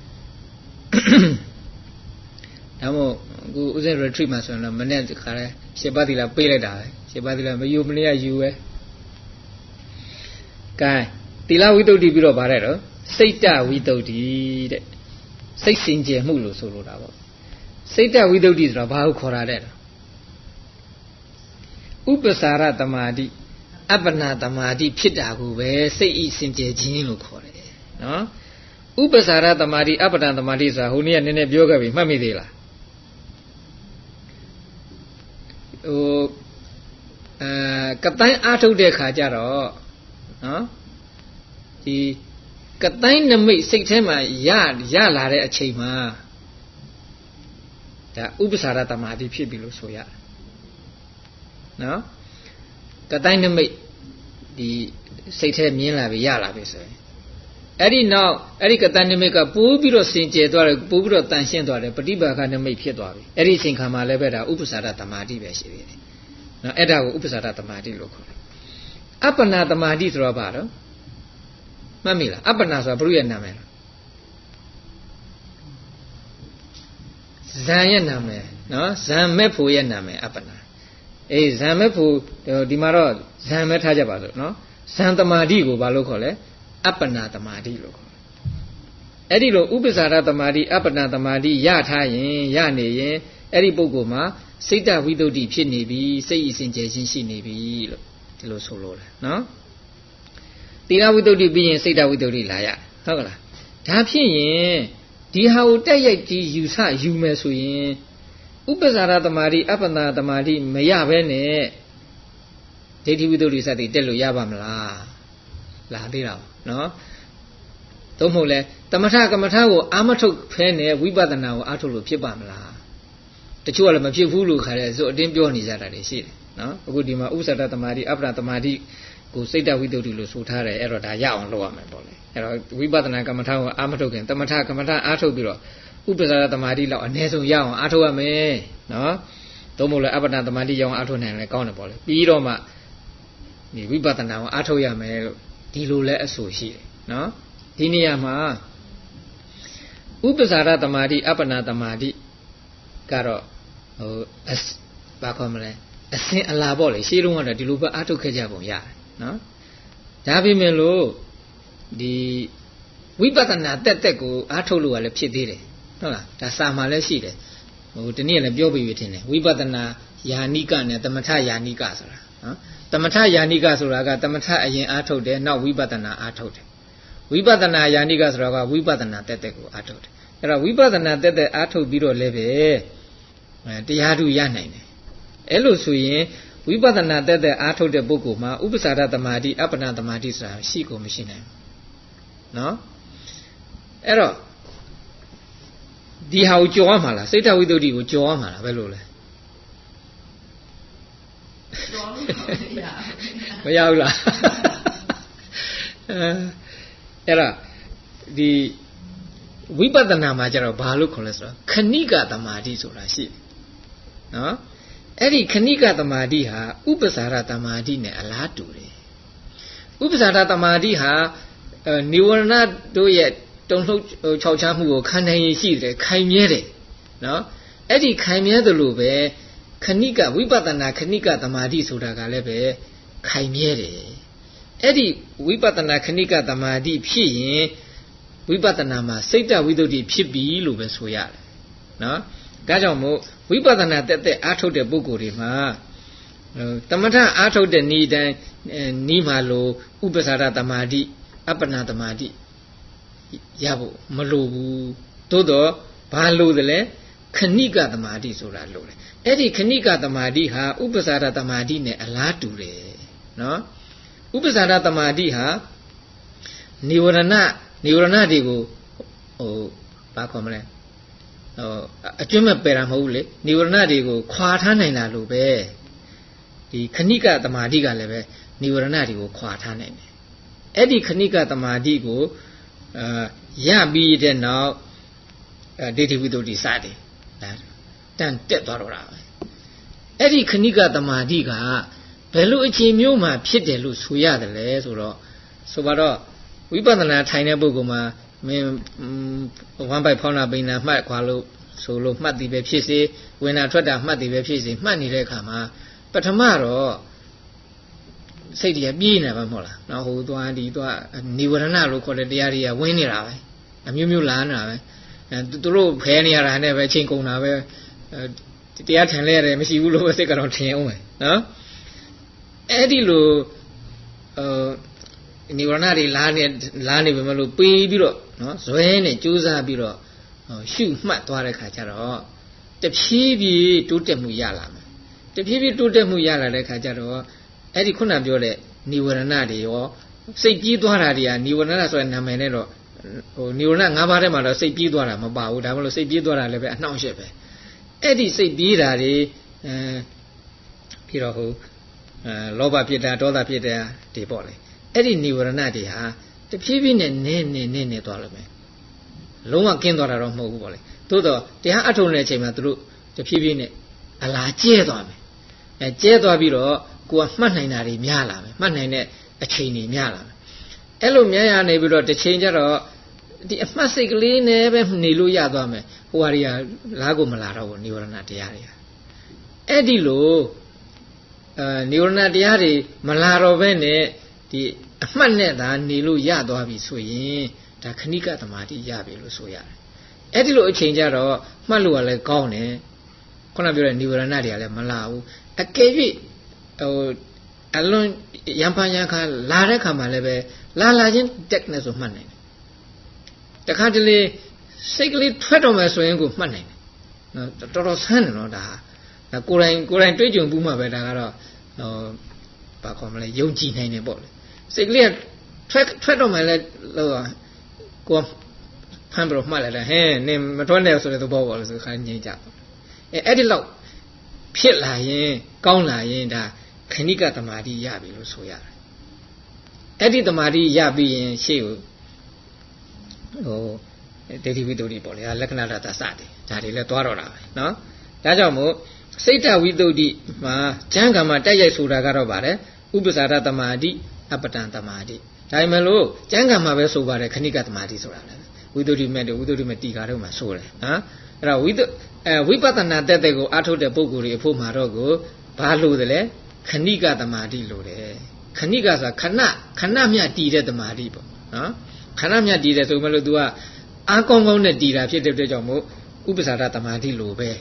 ဒါမို့အခုဥစဉ် retreat မှာဆိုရင်တော့မနေ့ခါလဲရှစ်ပါးသီလပေးလိုက်တာပဲရှစ်ပါးသီလမယူမနေ့ကယူပဲကဲသီလဝိတ္တုပြီးတော့ဗါတဲ့တော့စိတ်တဝိတ္တုတဲ့စိတ်စင်ကြယ်မှုလို့ဆိုလိုတာပေါ့စိတ်တဝိတ္တုဆိုတာဘာကိုခေါ်တာတဲ့ဥပ္ပစာရတမာတိအပ္ပနာတမာတိဖြစ်တာကိုပဲစိတ်ဤစင်ကြယ်ခြင်းလို့ခေါ်တယ်နော်ဥပ္ပစာရတမာတိအပ္ပနာတမာတိဆိုတာဟိုနေ့ကနည်းနည်းပြောခဲ့ပြီမှတ်မိသေးလားဟိုအဲကတိုင်းအားထုတ်တဲ့ခါကျတော့နော်ဒီကတိုင်းနမိတ်စိတ်ထဲမှာရရလာတဲ့အချိန်မှာဒါဥပ္ပစာရတမာတိဖြစ်ပြီလို့ဆိုရတယ်နော်ကတိုင်းနမိတ်ဒီစိတ်ထဲမြင်လာပြီရလာပြီဆိုရင်အဲ့ဒီနောက်အဲ့ဒီကတိုင်းနမိတ်ကပိုးပြီးတော့စင်ကြယ်သွားတယ်ပိုးပြီးတော့တန်ရှင်းသွားတယ်ပฏิပါကနမိတ်ဖြစ်သွားပြီအဲ့ဒီအချိန်ခါမှာလည်းပဲဒါဥပ္ပစာရတမာတိပဲရှိသေးတယ်နော်အဲ့ဒါကိုဥပ္ပစာရတမာတိလို့ခေါ်တယ်အပ္ပနာတမာတိဆိုတော့ဘာတော့မှတ်မိလားအပ္ပနာဆိုတာဘုရားရဲ့နာမည်လားဇံရဲ့နာမည်နော်ဇံမဲ့ဖို့ရဲ့နာမည်အပ္ပနာအေးဇံမဲ့ဖို့ဒီမှာတော့ဇံမဲ့ထားကြပါစို့နော်ဇံတမာတိကိုဘာလို့ခေါ်လဲအပ္ပနာတမာတိလို့ခေါ်တယ်အဲ့ဒီလိုဥပ္ပစာရတမာတိအပ္ပနာတမာတိရထားရင်ရနေရင်အဲ့ဒီပုဂ္ဂိုလ်မှာစိတ်တဝိတ္တုဖြစ်နေပြီစိတ်ဤစင်ကြယ်ခြင်းရှိနေပြီလို့ဒီလိုဆိုလို့လေနော်သီလဝိတ္တုပြီးရင်စိတ်တဝိတ္တုလာရဟုတ်ကလားဒါဖြစ်ရင်ဒီဟာကိုတက်ရိုက်ကြည့်ယူဆယူမယ်ဆိုရင်ဥပ္ပစာရတမာတိအပ္ပနာတမာတိမရဘဲနဲ့ဒိဋ္ဌိဝိတ္တုစသည်တက်လို့ရပါမလားလာသေးတာနော်သို့မဟုတ်လဲတမထကမ္မထကိုအာမထုတ်ဖဲနဲ့ဝိပဿနာကိုအာထုတ်လို့ဖြစ်ပါမလားတချို့ကလည်းမဖြစ်ဘူးလို့ခါတယ်ဆိုအတင်းပြောနေကြတာတွေရှိတယ်နော်အခုဒီမှာဥပ္ပစာရတမာတိအပ္ပနာတမာတိကိုစိတ်တဝိတ္တုလို့ဆိုထားတယ်အဲ့တော့ဒါရအောင်လုပ်ရမယ်ပေါ့လေအဲ့တော့ဝိပဿနာကမ္မထကိုအာမထုတ်ခင်တမထကမ္မထအာထုတ်ပြီးတော့ဥပ္ပစာရတမာတိလောက်အနည်းဆုံးရအောင်အာထုတ်ရမယ်နော်သို့မဟုတ်လဲအပ္ပနာတမာတိရအောင်အာထုတ်နိုင်လည်းကောင်းတယ်ပေါ့လေပြီးတော့မှဒီဝိပဿနာကိုအာထုတ်ရမယ်လို့ဒီလိုလဲအဆိုရှိတယ်နော်ဒီနေရာမှာဥပ္ပစာရတမာတိအပ္ပနာတမာတိကတော့ဟိုဘာခေါ်မလဲအစင်အလာပေါ့လေရှင်းလုံးကတော့ဒီလိုပဲအာထုတ်ခဲ့ကြပုံရတယ်နော်ဒါပေမဲ့လို့ဒီဝိပဿနာတက်တက်ကိုအာထုတ်လို့ကလည်းဖြစ်သေးတယ်ဟုတ်လားဒါစာမှာလည်းရှိတယ်ဟိုဒီနေ့လည်းပြောပြီးပြီထင်တယ်ဝိပဿနာယာနိကနဲ့တမထယာနိကဆိုတာနော်တမထယာနိကဆိုတာကတမထအရင်အာထုတ်တယ်နောက်ဝိပဿနာအာထုတ်တယ်ဝိပဿနာယာနိကဆိုတာကဝိပဿနာတက်တက်ကိုအာထုတ်တယ်အဲ့တော့ဝိပဿနာတက်တက်အာထုတ်ပြီးတော့လည်းပဲတရားဓုရနိုင်တယ်အဲ့လိုဆိုရင်ဝိပဿနာတက်တက်အားထုတ်တဲ့ပုဂ္ဂိုလ်မှာဥပ္ပစာရတမာတိအပ္ပနာတမာတိဆိုတာရှိကိုမရှိနိုင်ဘူးနော်အဲ့တော့ဒီဟာကိုကြော်ရမှာလားစိတ်တဝိတ္တုကိုကြော်ရမှာလားဘယ်လိုလဲကြော်လို့မရဘူးလားအဲ့တော့ဒီဝိပဿနာမှာကျတော့ဘာလို့ခေါ်လဲဆိုတော့ခဏိကတမာတိဆိုတာရှိတယ်နော်အဲ့ဒီခဏိကတမာတိဟာဥပ္ပစာရတမာတိနဲ့အလားတူတယ်ဥပ္ပစာရတမာတိဟာနိဝရဏတို့ရဲ့တုံ့လှုပ်ခြောက်ခြားမှုကိုခံနိုင်ရရှိတယ်ခိုင်မြဲတယ်နော်အဲ့ဒီခိုင်မြဲသလိုပဲခဏိကဝိပဿနာခဏိကတမာတိဆိုတာကလည်းပဲခိုင်မြဲတယ်အဲ့ဒီဝိပဿနာခဏိကသမာဓိဖြစ်ရင်ဝိပဿနာမှာစိတ်တဝိသုဒ္ဓိဖြစ်ပြီလို့ပဲဆိုရတယ်နော်ဒါကြောင့်မို့ဝိပဿနာတက်တက်အားထုတ်တဲ့ပုဂ္ဂိုလ်တွေမှာတမထအားထုတ်တဲ့ဤတိုင်းဤမှာလို့ဥပ္ပစာရသမာဓိအပ္ပနာသမာဓိရဖို့မလိုဘူးသို့တော့ဘာလို့လဲခဏိကသမာဓိဆိုတာလို့တယ်အဲ့ဒီခဏိကသမာဓိဟာဥပ္ပစာရသမာဓိနဲ့အလားတူတယ်နော်ဥပ္ပစာရသမာဓိဟာနိဝရဏနိဝရဏတွေကိုဟိုဘာခေါ်မလဲဟိုအကျွမ်းမဲ့ပယ်တာမဟုတ်ဘူးလေနိဝရဏတွေကိုခွာထားနိုင်တာလို့ပဲဒီခဏိကသမာဓိကလည်းပဲနိဝရဏတွေကိုခွာထားနိုင်တယ်အဲ့ဒီခဏိကသမာဓိကိုအာရပြီးတဲ့နောက်ဒိဋ္ဌိဝိတ္တုစတယ်တန်တက်သွားတော့တာပဲအဲ့ဒီခဏိကသမာဓိကဘယ်လိုအခြေမျိုးမှာဖြစ်တယ်လို့ဆိုရတယ်လဲဆိုတော့ဆိုပါတော့ဝိပဿနာထိုင်တဲ့ပုဂ္ဂိုလ်မှာမင်းဝမ်းပိုက်ဖောင်းတာပိန်တာမှတ်ခွာလို့ဆိုလို့မှတ်တည်ပဲဖြစ်စေဝင်တာထွက်တာမှတ်တည်ပဲဖြစ်စေမှတ်နေတဲ့အခါမှာပထမတော့စိတ်တွေကပြေးနေပါမဟုတ်လားနော်ဟိုသွားဒီသွားနိဝရဏလို့ခေါ်တဲ့တရားတွေကဝင်နေတာပဲအမျိုးမျိုးလာနေတာပဲအဲသူတို့ဖဲနေရတာနဲ့ပဲချိန်ကုန်တာပဲတရားထင်လဲရတယ်မရှိဘူးလို့ပဲစိတ်ကတော့ထင်အောင်ပဲနော်အဲ့ဒီလိုဟိုနိဝရဏတွေလာနေလာနေပြီမလို့ပေးပြီးတော့နော်ဇွဲနဲ့ကြိုးစားပြီးတော့ရှုမှတ်သွားတဲ့ခါကျတော့တဖြည်းဖြည်းတိုးတက်မှုရလာမယ်တဖြည်းဖြည်းတိုးတက်မှုရလာတဲ့ခါကျတော့အဲ့ဒီခုနပြောတဲ့နိဝရဏတွေရောစိတ်ကြီးသွားတာတွေကနိဝရဏဆိုတဲ့နာမည်နဲ့တော့ဟိုနိဝရဏ၅ပါးထဲမှာတော့စိတ်ကြီးသွားတာမပါဘူးဒါမှမဟုတ်စိတ်ကြီးသွားတာလည်းပဲအနှောင့်အယှက်ပဲအဲ့ဒီစိတ်ကြီးတာတွေအဲပြီးတော့ဟိုအဲလောဘဖြစ်တာဒေါသဖြစ်တာတွေပေါ့လေအဲ့ဒီနိဝရဏတွေဟာတဖြည်းဖြည်းနဲ့နည်းနည်းနည်းနည်းသွားလို့ပဲလုံးဝကင်းသွားတာတော့မဟုတ်ဘူးပေါ့လေသို့တော့တရားအထုံတဲ့အချိန်မှာသူတို့တဖြည်းဖြည်းနဲ့အလားကျဲသွားမယ်အဲကျဲသွားပြီးတော့ကိုကမှတ်နိုင်တာတွေများလာမယ်မှတ်နိုင်တဲ့အချိန်တွေများလာမယ်အဲ့လိုများရနေပြီးတော့တစ်ချိန်ကျတော့ဒီအမှတ်စိတ်ကလေးနဲ့ပဲနေလို့ရသွားမယ်ဟိုဟာတွေကလားကိုမလာတော့ဘူးနိဝရဏတရားတွေအဲ့ဒီလိုအဲနိဝရဏတရားတွေမလာတော့ဘဲနဲ့ဒီအမှတ်နဲ့သာနေလို့ရသွားပြီဆိုရင်ဒါခဏိကသမာဓိရပြီလို့ဆိုရတယ်အဲ့ဒီလိုအချိန်ကျတော့မှတ်လို့ကလည်းကောင်းတယ်ခုနပြောတဲ့နိဝရဏတွေကလည်းမလာဘူးအကယ်၍ဟိုအလွန်ရံပန်ရံခါလာတဲ့ခါမှလည်းပဲလာလာချင်းတက်နေဆိုမှတ်နိုင်တယ်တခါတလေစိတ်ကလေးထွက်တော့မယ်ဆိုရင်ကိုမှတ်နိုင်တယ်နော်တော်တော်ဆန်းတယ်နော်ဒါဒါကိုယ်တိုင်ကိုယ်တိုင်တွေးကြုံဘူးမှပဲဒါကတော့ဟိုဘာခေါ်မလဲယုံကြည်နိုင်တယ်ပေါ့လေစိတ်ကလေးထွက်ထွက်တော့မှလည်းလို့ကိုယ်ဖမ်းပြီးတော့မှတ်လိုက်တယ်ဟဲ့နင်မထွက်နဲ့ဆိုတဲ့သဘောပေါ့လေဆိုခါငြိမ့်ကြအဲအဲ့ဒီလောက်ဖြစ်လာရင်ကောင်းလာရင်ဒါခဏိကသမာဓိရပြီလို့ဆိုရတယ်အဲ့ဒီသမာဓိရပြီးရင်ရှေ့ကိုဟိုဒိဋ္ဌိဝိတ္တုပေါ့လေလက္ခဏာတသစတယ်ဒါတွေလည်းသွားတော့တာပဲနော်ဒါကြောင့်မို့စိတ်တဝိတ္တုမှာကျမ်းဂန်မှာတိုက်ရိုက်ဆိုတာကတော့ဗါတယ်ဥပ္ပစာရသမာဓိအပ္ပတံသမာဓိဒါမှမဟုတ်ကျမ်းဂန်မှာပဲဆိုပါတယ်ခဏိကသမာဓိဆိုတာလေဝိတ္တုမဲ့တွေဝိတ္တုမဲ့တီကာတို့မှာဆိုတယ်နော်အဲ့တော့ဝိတ္တအဲဝိပဿနာတက်တဲ့ကိုအားထုတ်တဲ့ပုဂ္ဂိုလ်တွေအဖို့မှာတော့ကိုဘာလို့တယ်လဲခဏိကသမာဓိလို့တယ်ခဏိကဆိုတာခဏခဏမြတည်တဲ့သမာဓိပေါ့နော်ခဏမြတည်တယ်ဆိုမှလို့ तू ကအားကောင်းကောင်းနဲ့တည်တာဖြစ်တဲ့အတွက်ကြောင့်မို့ဥပ္ပစာရသမာဓိလို့ပဲ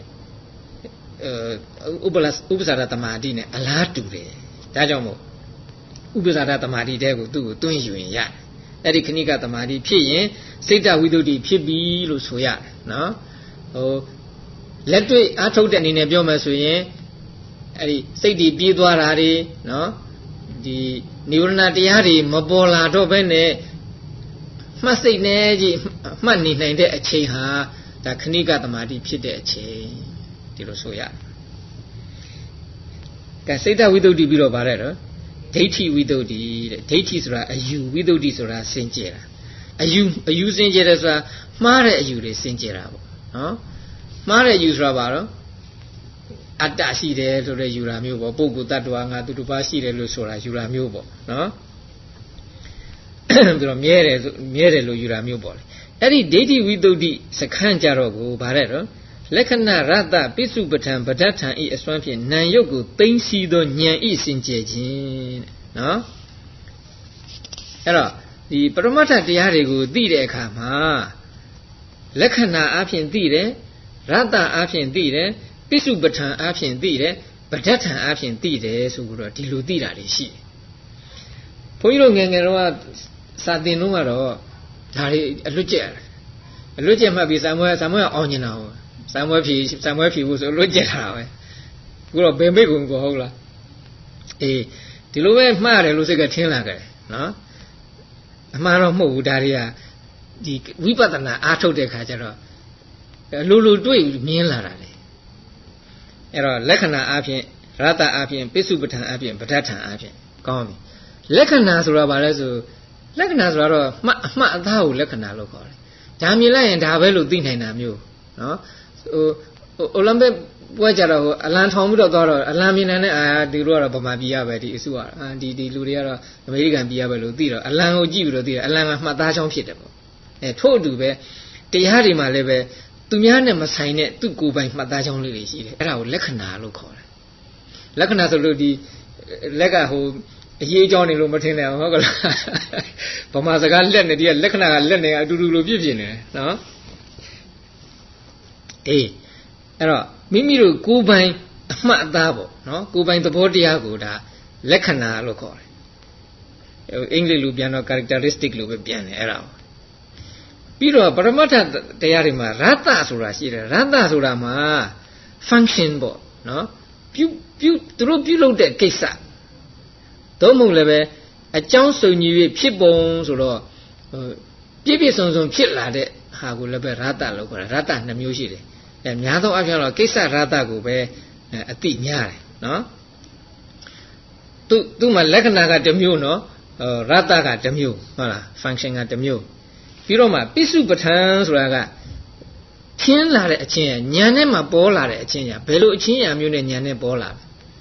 အဲဥပ္ပလဥပ္ပစာရသမာဓိနဲ့အလားတူတယ်ဒါကြောင့်မို့ဥပ္ပစာရသမာဓိတဲ့ကိုသူ့ကိုတွင်းယူရင်ရတယ်အဲ့ဒီခဏိကသမာဓိဖြစ်ရင်စိတ်တဝိတ္တုဖြစ်ပြီလို့ဆိုရတယ်နော်ဟိုလက်တွေ့အားထုတ်တဲ့အနေနဲ့ပြောမယ်ဆိုရင်အဲ့ဒီစိတ်တွေပြေးသွားတာတွေနော်ဒီနိဝရဏတရားတွေမပေါ်လာတော့ဘဲနဲ့မှတ်စိတ်နဲ့ကြီးမှတ်နေနိုင်တဲ့အချိန်ဟာဒါခဏိကသမာဓိဖြစ်တဲ့အချိန်ဒီလိုဆိုရတယ်။ကဲစိတ်တဝိတ္တုပြီးတော့ဗါတဲ့တော့ဒိဋ္ဌိဝိတ္တုတဲ့ဒိဋ္ဌိဆိုတာအယူဝိတ္တုဆိုတာစင်ကြယ်တာအယူအယူစင်ကြယ်တယ်ဆိုတာမှားတဲ့အယူတွေစင်ကြယ်တာပေါ့နော်မှားတဲ့အယူဆိုတာဘာတော့အတ္တရှိတယ်ဆိုတဲ့ယူတာမျိုးပေါ့ပုဂ္ဂိုလ်တ attva ငါသူတစ်ပါးရှိတယ်လို့ဆိုတာယူတာမျိုးပေါ့နော်ပြီးတော့မြဲတယ်မြဲတယ်လို့ယူတာမျိုးပေါ့လေအဲ့ဒီဒိဋ္ဌိဝိတ္တုစခန်းကြတော့ကိုဗါတဲ့တော့လက္ခဏာရတပိစုပဋ္ဌံပဋ္ဌထံဤအစွမ်းဖြင့်နာယုတ်ကိုသိမ့်စီသောဉာဏ်ဤစင်ကြယ်ခြင်းနော်အဲ့တော့ဒီပရမတ္ထတရားတွေကိုသိတဲ့အခါမှာလက္ခဏာအဖြစ်သိတယ်ရတအဖြစ်သိတယ်ပိစုပဋ္ဌံအဖြစ်သိတယ်ပဋ္ဌထံအဖြစ်သိတယ်ဆိုတော့ဒီလိုသိတာတွေရှိတယ်ဘုန်းကြီးတို့ငယ်ငယ်တော့စာသင်တော့ကတော့ဒါတွေအလွတ်ကျက်အလွတ်ကျက်မှတ်ပြီးစာမွဲစာမွဲအောင်ညင်တာဟုတ်စာမွဲဖြီစာမွဲဖြီဖို့ဆိုအလွတ်ကျက်တာပဲအခုတော့ဘယ်မိတ်ကုန်ကောဟုတ်လားအေးဒီလိုပဲမှားတယ်လို့စိတ်ကထင်းလာကြတယ်နော်အမှားတော့မဟုတ်ဘူးဒါတွေကဒီဝိပဿနာအားထုတ်တဲ့ခါကျတော့လူလူတွေ့မြင်လာတာလေအဲ့တော့လက္ခဏာအဖြစ်ရတအဖြစ်ပိစုပဋ္ဌာန်အဖြစ်ပဋ္ဌထံအဖြစ်ကောင်းပြီလက္ခဏာဆိုတာဘာလဲဆိုလက္ခဏာဆိုတော့မှအမှတ်အသားကိုလက္ခဏာလို့ခေါ်တယ်ဒါမြင်လိုက်ရင်ဒါပဲလို့သိနိုင်တာမျိုးနော်ဟိုအိုလံပစ်ပွဲကြတော့အလံထောင်ပြီးတော့သွားတော့အလံမြင်တဲ့အာဒီလိုကတော့ဗမာပြည်ရပဲဒီအစုကအာဒီဒီလူတွေကတော့အမေရိကန်ပြည်ရပဲလို့သိတော့အလံကိုကြည့်ပြီးတော့သိတယ်အလံကမှတ်သားချောင်းဖြစ်တယ်ပေါ့အဲထို့အတူပဲတရားတွေမှာလည်းပဲသူများနဲ့မဆိုင်တဲ့သူ့ကိုယ်ပိုင်မှတ်သားချောင်းလေးတွေရှိတယ်အဲ့ဒါကိုလက္ခဏာလို့ခေါ်တယ်လက္ခဏာဆိုလို့ဒီလက်ကဟိုအရေးအကြောင်းနေလို့မထင်နဲ့ဟုတ်ကလားဗမာစကားလက်နဲ့ဒီကလက္ခဏာကလက်နဲ့အတူတူလိုပြည့်ပြည့်နေတယ်နော်အေးအဲ့တော့မိမိတို့ကိုယ်ပိုင်အမှတ်အသားပေါ့နော်ကိုယ်ပိုင်သဘောတရားကိုဒါလက္ခဏာလို့ခေါ်တယ်အင်္ဂလိပ်လိုပြန်တော့ characteristic လို့ပဲပြန်တယ်အဲ့ဒါပြီးတော့ပရမတ္ထတရားတွေမှာရတ္တဆိုတာရှိတယ်ရတ္တဆိုတာမှာ function ပေါ့နော်ပြုပြုသူတို့ပြုလုပ်တဲ့ကိစ္စသို့မဟုတ်လည်းပဲအကြောင်းစုံညီ၍ဖြစ်ပုံဆိုတော့ပြည့်ပြည့်စုံစုံဖြစ်လာတဲ့ဟာကိုလည်းပဲရတ္တလို့ခေါ်တယ်ရတ္တနှစ်မျိုးရှိတယ်အဲများသောအားဖြင့်တော့ကိစ္စရတ္တကိုပဲအတိများတယ်နော်သူသူ့မှာလက္ခဏာကတစ်မျိုးနော်ရတ္တကတစ်မျိုးဟုတ်လား function ကတစ်မျိုးပြီးတော့မှပိစုပဋ္ဌာန်ဆိုတာကခင်းလာတဲ့အချင်းရညာနဲ့မှပေါ်လာတဲ့အချင်းရဘယ်လိုအချင်းရမျိုးနဲ့ညာနဲ့ပေါ်လာ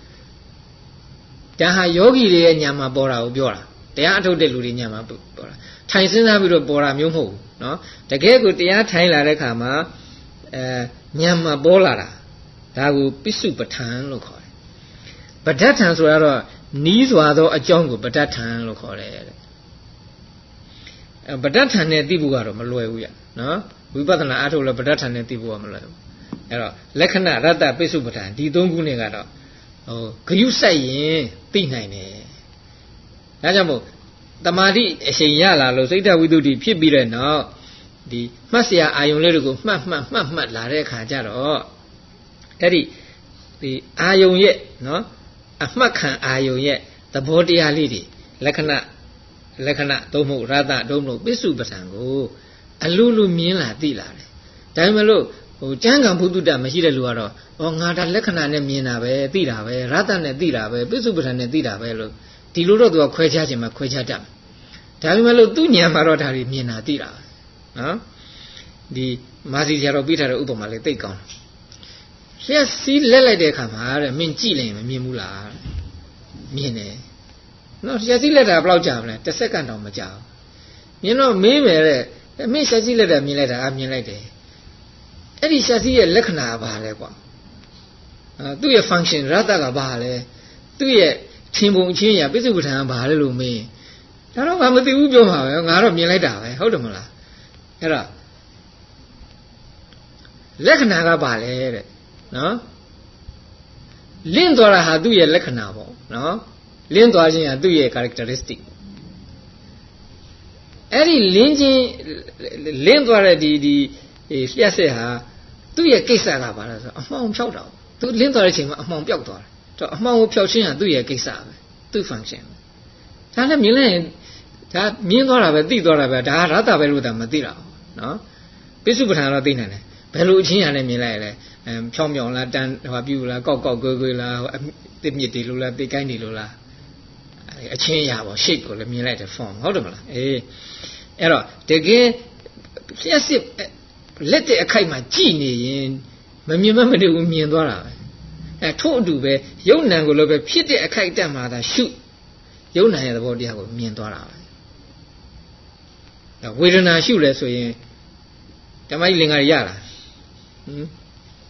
လဲဒါဟာယောဂီတွေရဲ့ညာမှာပေါ်တာကိုပြောတာတရားအထုတ်တဲ့လူတွေညာမှာပေါ်တာထိုင်စဉ်းစားပြီးတော့ပေါ်တာမျိုးမဟုတ်ဘူးနော်တကယ်ကိုတရားထိုင်လာတဲ့ခါမှာအဲညာမှာပေါ်လာတာဒါကိုပိစုပဋ္ဌာန်လို့ခေါ်တယ်ပဋ္ဌထံဆိုတာတော့နီးစွာသောအကြောင်းကိုပဋ္ဌထံလို့ခေါ်တယ်တဲ့ပဋ္ဌထံနဲ့သိဖို့ကတော့မလွယ်ဘူးရနော်ဝိပဿနာအားထုတ်လို့ပဋ္ဌထံနဲ့သိဖို့ကမလွယ်ဘူးအဲ့တော့လက္ခဏာရတ္တပိစုပဋ္ဌာန်ဒီသုံးခုနဲ့ကတော့ဟိုဂယုစိုက်ရင်သိနိုင်တယ်ဒါကြောင့်မို့တမာတိအချိန်ရလာလို့စိတ်တဝိတ္တုဖြစ်ပြီးတဲ့နောက်ဒီမှတ်စရာအာယုံလေးတွေကိုမှတ်မှတ်မှတ်မှတ်လာတဲ့အခါကျတော့အဲ့ဒီဒီအာယုံရဲ့နော်အမှတ်ခံအာယုံရဲ့သဘောတရားလေးတွေလက္ခဏာလက္ခဏာသုံးမှုရတသုံးမှုပိစုပဋ္ဌာန်ကိုအလူလူမြင်လာသိလာတယ်ဒါပေမဲ့လို့ဟိုကျမ်းဂန်ဘုဒ္ဓတမရှိတဲ့လူကတော့ဩငါဒါလက္ခဏာနဲ့မြင်တာပဲသိတာပဲရတနဲ့သိတာပဲပိစုပဋ္ဌာန်နဲ့သိတာပဲလို့ဒီလိုတော့သူကခွဲခြားခြင်းမှာခွဲခြားတတ်တယ်ဒါပေမဲ့လို့သူ့ဉာဏ်မှာတော့ဒါတွေမြင်တာသိတာနော်ဒီမာစီဆရာတော်ပြထားတဲ့ဥပမာလေးသိကောင်းလျှက်စီးလက်လိုက်တဲ့အခါမှာတဲ့မင်းကြည့်လိုက်ရင်မမြင်ဘူးလားမြင်တယ်နော်လျှက်စီးလက်တာဘယ်လောက်ကြာမလဲတစ်စက္ကန့်တောင်မကြာဘူးမြင်တော့မေးမယ်တဲ့မင်းလျှက်စီးလက်တာမြင်လိုက်တာအမြင်လိုက်တယ်အဲ့ဒီလျှက်စီးရဲ့လက္ခဏာဘာလဲကွာအဲသူ့ရဲ့ function ရတ္တကဘာလဲသူ့ရဲ့ချင်းပုံချင်းရပိစုပဋ္ဌာန်ကဘာလဲလို့မေးဒါတော့ငါမသိဘူးပြောမှာပဲငါတော့မြင်လိုက်တာပဲဟုတ်တယ်မလားအဲ့တော့လက္ခဏာကဘာလဲတဲ့နော်လင်းသွားတာဟာသူ့ရဲ့လက္ခဏာပေါ့နော်လင်းသွားခြင်းဟာသူ့ရဲ့ characteristic အဲ့ဒီလင်းခြင်းလင်းသွားတဲ့ဒီဒီလျှက်ဆက်ဟာသူ့ရဲ့ကိစ္စကဘာလဲဆိုအမှောင်ဖြောက်တာသူလင်းသွားတဲ့အချိန်မှာအမှောင်ပြောက်သွားတယ်တော့အမှောင်ကိုဖြောက်ခြင်းဟာသူ့ရဲ့ကိစ္စပဲသူ့ function ဒါလည်းမြင်လိုက်ရင်ဒါမြင်သွားတာပဲသိသွားတာပဲဒါရတ္တပဲလို့သာမသိတာနော်ပိစုပဋ္ဌာန်တော့သိနိုင်တယ်ဘယ်လိုအချင်းရလဲမြင်လိုက်ရလဲအဲဖြောင်းဖြောင်းလားတန်းဟိုပြူလားကောက်ကောက်ကွယ်ကွယ်လားတစ်မြစ်တွေလို့လားတိတ်ကိုင်းတွေလို့လားအချင်းရပါ shape ကိုလည်းမြင်လိုက်တယ် form ဟုတ်တယ်မလားအေးအဲ့တော့တကယ်လျှက်စစ်လက်တဲ့အခိုက်မှာကြည်နေရင်မမြင်မမတည်ဘူးမြင်သွားတာပဲအဲထို့အတူပဲယုံ nant ကိုလည်းပဲဖြစ်တဲ့အခိုက်တက်မှာသာရှုယုံ nant ရဲ့သဘောတရားကိုမြင်သွားတာပဲဝေဒနာရှုလဲဆိုရင်ဓမ္မကြီးလင်္ကာရရလားဟင်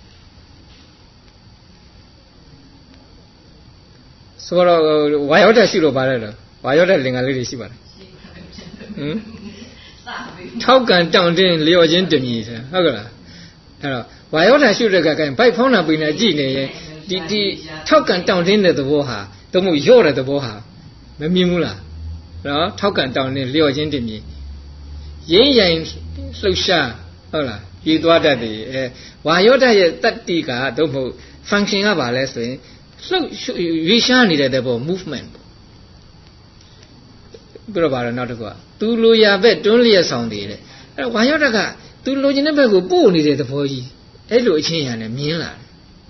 ဆိုတော့ဝါရောက်တဲ့ရှိလို့ပါတယ်လို့ဝါရောက်တဲ့လင်္ကာလေးတွေရှိပါတယ်ဟင်ထောက်ကန်တောင့်တင်းလျော်ခြင်းတမီဟုတ်ကလားအဲ့တော့ဝါရောက်တဲ့ရှိတဲ့ကကဘိုက်ဖောင်းတာပိနေကြည့်နေရင်ဒီဒီထောက်ကန်တောင့်တင်းတဲ့သဘောဟာသို့မဟုတ်ရော့တဲ့သဘောဟာမမြင်ဘူးလားနော်ထောက်ကန်တောင့်တင်းလျော်ခြင်းတမီရင်းရင်လှုပ်ရှားဟုတ်လားပြေးသွားတတ်တယ်အဲဝါယောဓာတ်ရဲ့တတ္တိကသို့မဟုတ် function ကဘာလဲဆိုရင်လှုပ်ရွေးရှားနေတဲ့သဘော movement ပြတော့ပါတော့နောက်တစ်ခုကသူလိုရာဘက်တွန်းလျက်ဆောင်တယ်တဲ့အဲဝါယောဓာတ်ကသူလိုချင်တဲ့ဘက်ကိုပို့နေတဲ့သဘောကြီးအဲ့လိုအချင်းရံနဲ့မြင်လာတယ်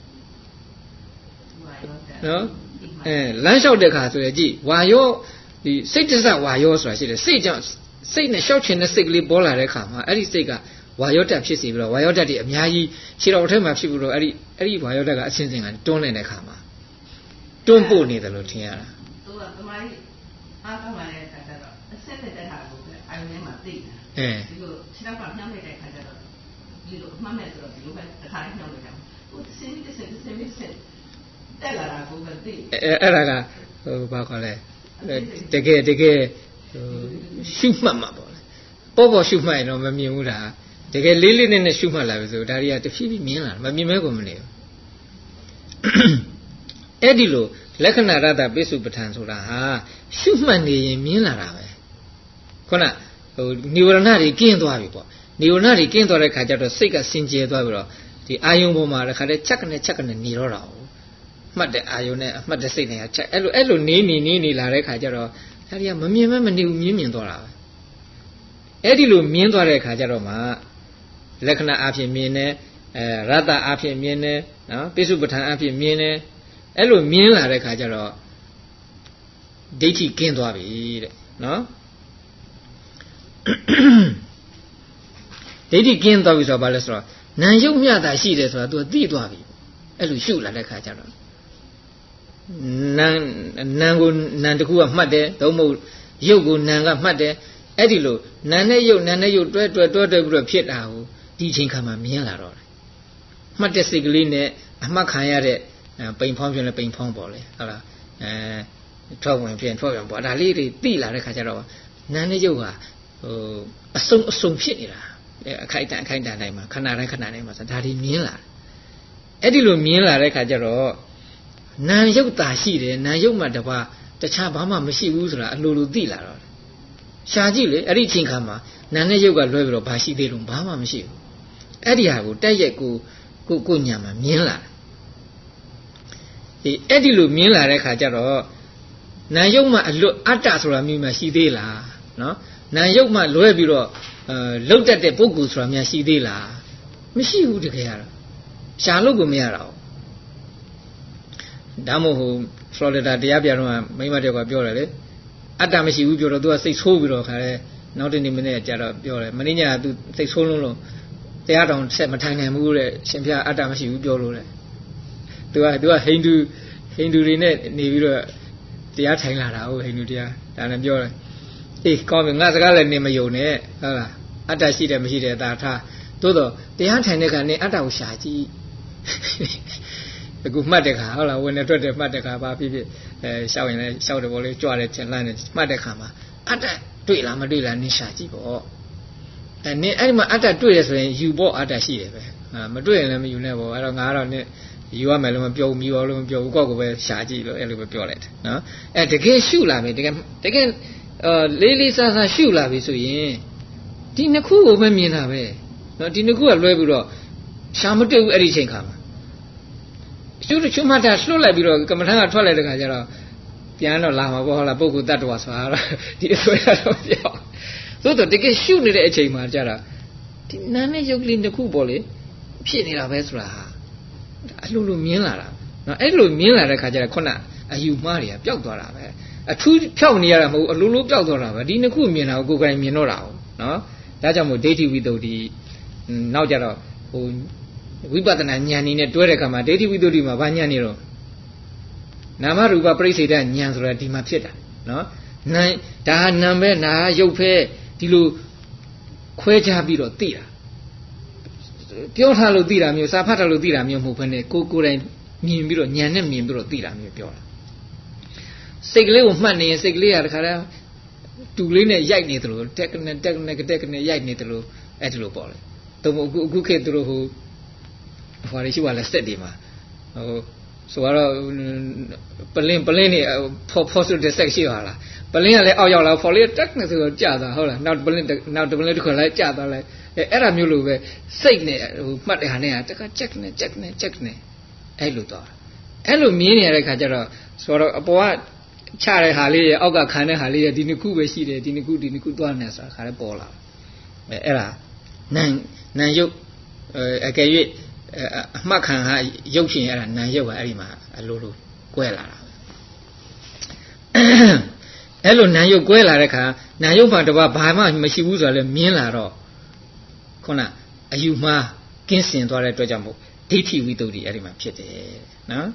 နော်အဲလမ်းလျှောက်တဲ့ခါဆိုရင်ကြည့်ဝါယောဒီစိတ်တစ္ဆဝါယောဆိုတာရှိတယ်စိတ်ကြောင့်စိတ်နဲ့လျှောက်ချင်တဲ့စိတ်ကလေးပေါ်လာတဲ့ခါမှာအဲ့ဒီစိတ်ကဝါယောဓာတ်ဖြစ်စီပြီးတော့ဝါယောဓာတ်တွေအများကြီးခြေတော်ထဲမှာဖြစ်ပြီးတော့အဲ့ဒီအဲ့ဒီဝါယောဓာတ်ကအစင်းစင်းကတွန်းနေတဲ့ခါမှာတွန်းပို့နေတယ်လို့ထင်ရတာသူကသမိုင်းအားကောင်းလာတဲ့ခါကျတော့အဆက်တဲ့ခါကိုအာရုံထဲမှာသိတာအဲဒီလိုခြေတော်ကနှောင်းနေတဲ့ခါကျတော့ဒီလိုမှတ်မဲ့ဆိုတော့ဒီလိုပဲတစ်ခါနှောင်းနေတာဟိုစင်းစင်းစင်းစင်းစင်းတက်လာတာကိုပဲသိအဲအဲ့ဒါကဟိုဘာခေါ်လဲတကယ်တကယ်ဟိုရှုမှတ်မှာပေါ့လေပေါ်ပေါ်ရှုမှတ်ရင်တော့မမြင်ဘူးလားတကယ်လေးလေးနဲ့နဲ့ရှုမှတ်လာပြီဆိုဒါတွေကတဖြည်းဖြည်းမြင်လာမမြင်မဲကိုမနေဘူးအဲ့ဒီလိုလက္ခဏာရတ္တပိစုပဋ္ဌာန်ဆိုတာဟာရှုမှတ်နေရင်မြင်လာတာပဲခုနဟိုနိဝရဏတွေကင်းသွားပြီပေါ့နိဝရဏတွေကင်းသွားတဲ့ခါကျတော့စိတ်ကစင်ကြယ်သွားပြီးတော့ဒီအာယုံပေါ်မှာတခါတည်းချက်ကနေချက်ကနေနေတော့တာဟုတ်မှတ်တဲ့အာယုံနဲ့အမှတ်တဲ့စိတ်နဲ့ချက်အဲ့လိုအဲ့လိုနေနေနေနေလာတဲ့ခါကျတော့ဒါတွေကမမြင်မဲမနေဘူးမြင်မြင်သွားတာပဲအဲ့ဒီလိုမြင်သွားတဲ့ခါကျတော့မှလက္ခဏာအဖြစ်မြင်တယ်အဲရတ္တအဖြစ်မြင်တယ်နော်ပိစုပဋ္ဌာန်အဖြစ်မြင်တယ်အဲ့လိုမြင်လာတဲ့ခါကျတော့ဒိဋ္ဌိကင်းသွားပြီတဲ့နော်ဒိဋ္ဌိကင်းသွားပြီဆိုတော့ဘာလဲဆိုတော့နာယုတ်မြတာရှိတယ်ဆိုတာ तू သိသွားပြီအဲ့လိုရှုလာတဲ့ခါကျတော့နာနာကိုနာတခုကမှတ်တယ်သို့မဟုတ်ယုတ်ကိုနာကမှတ်တယ်အဲ့ဒီလိုနာနဲ့ယုတ်နာနဲ့ယုတ်တွဲတွဲတွဲတွဲပြီးတော့ဖြစ်တာကိုဒီချိန်ခါမှာမြင်လာတော့တယ်မှတ်တဲ့စိတ်ကလေးနဲ့အမှတ်ခံရတဲ့ပိန်ဖောင်းဖြစ်လဲပိန်ဖောင်းပေါ့လေဟုတ်လားအဲထောက်ဝင်ဖြစ်ထောက်ဝင်ပေါ့ဒါလေးတွေသိလာတဲ့ခါကျတော့နာနဲ့ယုတ်ဟာဟိုအစုံအစုံဖြစ်နေတာအခိုက်အတန့်အခိုက်အတန့်တိုင်းမှာခဏတိုင်းခဏတိုင်းမှာဆိုဒါတွေမြင်လာတယ်အဲ့ဒီလိုမြင်လာတဲ့ခါကျတော့နာယုတ်တာရှိတယ်နာယုတ်မှတပါတခြားဘာမှမရှိဘူးဆိုတာအလိုလိုသိလာတော့ရှားကြည့်လေအဲ့ဒီချိန်ခါမှာနာနဲ့ယုတ်ကလွဲပြီးတော့ဘာရှိသေးလို့ဘာမှမရှိဘူးအဲ့ဒီဟာကိုတက်ရက်ကိုကိုကိုညာမှာမြင်လာတယ်ဒီအဲ့ဒီလိုမြင်လာတဲ့ခါကျတော့နာယုတ်မှအလွတ်အတ္တဆိုတာမျိုးမှရှိသေးလားနော်နာယုတ်မှလွဲပြီးတော့အဲလှုပ်တတ်တဲ့ပုဂ္ဂိုလ်ဆိုတာများရှိသေးလားမရှိဘူးတကယ်ကတော့ရှားလို့ကိုမရတော့ဒါမို့ဟိုဖလော်ရီဒါတရားပြတော့မိမတယောက်ကပြောတယ်လေအတ္တမရှိဘူးပြောတော့ तू ကစိတ်ဆိုးပြီးတော့ခါလဲနောက်တနေ့မနေ့ကျတော့ပြောတယ်မနေ့ညက तू စိတ်ဆိုးလုံးလုံးတရားတော်ဆက်မထိုင်နိုင်ဘူးတဲ့ရှင်ဖျားအတ္တမရှိဘူးပြောလို့တဲ့ तू က तू ကဟိန္ဒူဟိန္ဒူတွေနဲ့နေပြီးတော့တရားထိုင်လာတာဟုတ်ဟိန္ဒူတရားဒါနဲ့ပြောတယ်အေးကောင်းပြီငါစကားလည်းနေမယုံနဲ့ဟုတ်လားအတ္တရှိတယ်မရှိတယ်ဒါထားသို့တော့တရားထိုင်တဲ့ခါနေအတ္တကိုရှာကြည့်အခုမှတ်တဲ့ခါဟုတ်လားဝင်နေထွက်တယ်မှတ်တဲ့ခါဘာဖြစ်ဖြစ်အဲရှောက်ရင်လည်းရှောက်တယ်ပေါ့လေကြွတယ်ချင်လန်းတယ်မှတ်တဲ့ခါမှာအတ္တတွေ့လားမတွေ့လားနင်းရှာကြည့်ပေါ့အဲနင်းအဲ့ဒီမှာအတ္တတွေ့ရဆိုရင်ယူပေါ့အတ္တရှိတယ်ပဲအာမတွေ့ရင်လည်းမယူနဲ့ပေါ့အဲ့တော့ငါကတော့နင်းယူရမယ်လို့မပြောဘူးမြည်ရောလို့မပြောဘူးကောက်ကိုပဲရှာကြည့်လို့အဲ့လိုပဲပြောလိုက်တယ်နော်အဲတကယ်ရှုလာပြီတကယ်တကယ်အာလေးလေးစားစားရှုလာပြီဆိုရင်ဒီနှစ်ခုကိုပဲမြင်တာပဲနော်ဒီနှစ်ခုကလွဲပြီးတော့ရှာမတွေ့ဘူးအဲ့ဒီချိန်ခါမှာရှုတချုံမှတ်တာလှုပ်လိုက်ပြီးတော့ကမ္မထံကထွက်လိုက်တဲ့ခါကျတော့ပြန်တော့လာမှာပေါ့ဟုတ်လားပုဂ္ဂိုလ်တ attva ဆိုတာဒီအဆွဲရတော့ပြောသို့တော့တကယ်ရှုနေတဲ့အချိန်မှာကျတော့ဒီနာနဲ့ယုတ်ကလေးတစ်ခုပေါ့လေဖြစ်နေတာပဲဆိုတာဟာအလှလို့မြင်လာတာနော်အဲ့လိုမြင်လာတဲ့ခါကျတော့ခုနအယူမှားတွေကပျောက်သွားတာပဲအထူးဖြောက်နေရတာမဟုတ်အလိုလိုပျောက်သွားတာပဲဒီနှစ်ခုမြင်တာကိုကိုယ်ကိုယ်မြင်တော့တာဟုတ်နော်ဒါကြောင့်မို့ဒိဋ္ဌိဝိတ္တုဒီနောက်ကြတော့ဟိုဝိပဿနာဉာဏ်နဲ့တွဲတဲ့အခါမှာဒိဋ္ဌိဝိတ္တုဒီမှာဘာဉာဏ်နေတော့နာမရူပပရိစ္ဆေဒဉာဏ်ဆိုတာဒီမှာဖြစ်တာနော်နာဒါနာပဲနာရုပ်ပဲဒီလိုခွဲခြားပြီးတော့သိတာပြောထားလို့သိတာမျိုးစာဖတ်ထားလို့သိတာမျိုးမဟုတ်ဘဲနဲ့ကိုကိုယ်တိုင်မြင်ပြီးတော့ဉာဏ်နဲ့မြင်ပြီးတော့သိတာမျိုးပြောတာစိတ်ကလေးကိုမှတ်နေရင်စိတ်ကလေးကတခါတည်းတူလေးနဲ့ရိုက်နေတယ်လို့တက်ကနေတက်ကနေတက်ကနေရိုက်နေတယ်လို့အဲ့ဒီလိုပေါ့လေတုံးအခုအခုခေတ်သူတို့ဟိုဘာလို့ရှိပါလဲစက်တွေမှာဟိုဆိုတော့ပလင်းပလင်းနေဖော်ဖော်ဆိုတဲ့ဆက်ရှိပါလားပလင်းကလည်းအောက်ရောက်လာဖော်လေးတက်နေဆိုတော့ကြာသွားဟုတ်လားနောက်ပလင်းနောက်ပလင်းတစ်ခါလိုက်ကြာသွားလိုက်အဲအဲ့ဒါမျိုးလိုပဲစိတ်နဲ့ဟိုမှတ်တဲ့ဟာနဲ့တခါချက်နေချက်နေချက်နေအဲ့လိုသွားအဲ့လိုမြင်နေရတဲ့ခါကျတော့ဆိုတော့အပေါ်ကချတဲ့ဟာလေးရဲ့အောက်ကခံတဲ့ဟာလေးရဲ့ဒီနှစ်ခုပဲရှိတယ်ဒီနှစ်ခုဒီနှစ်ခုသွားနေဆိုတာခါလည်းပေါ်လာအဲအဲ့ဒါနန်နန်ရုပ်အကယ်၍အမှတ်ခံဟာရုပ်ရှင်အဲ့ဒါနန်ရုပ်ကအဲ့ဒီမှာအလိုလိုကွဲလာတာအဲ့လိုနန်ရုပ်ကွဲလာတဲ့ခါနန်ရုပ်မှာတပါဘာမှမရှိဘူးဆိုတာလည်းမြင်လာတော့ခုနအယူမှားကင်းစင်သွားတဲ့အတွက်ကြောင့်မို့ဒိဋ္ဌိဝိတ္တုအဲ့ဒီမှာဖြစ်တယ်နော်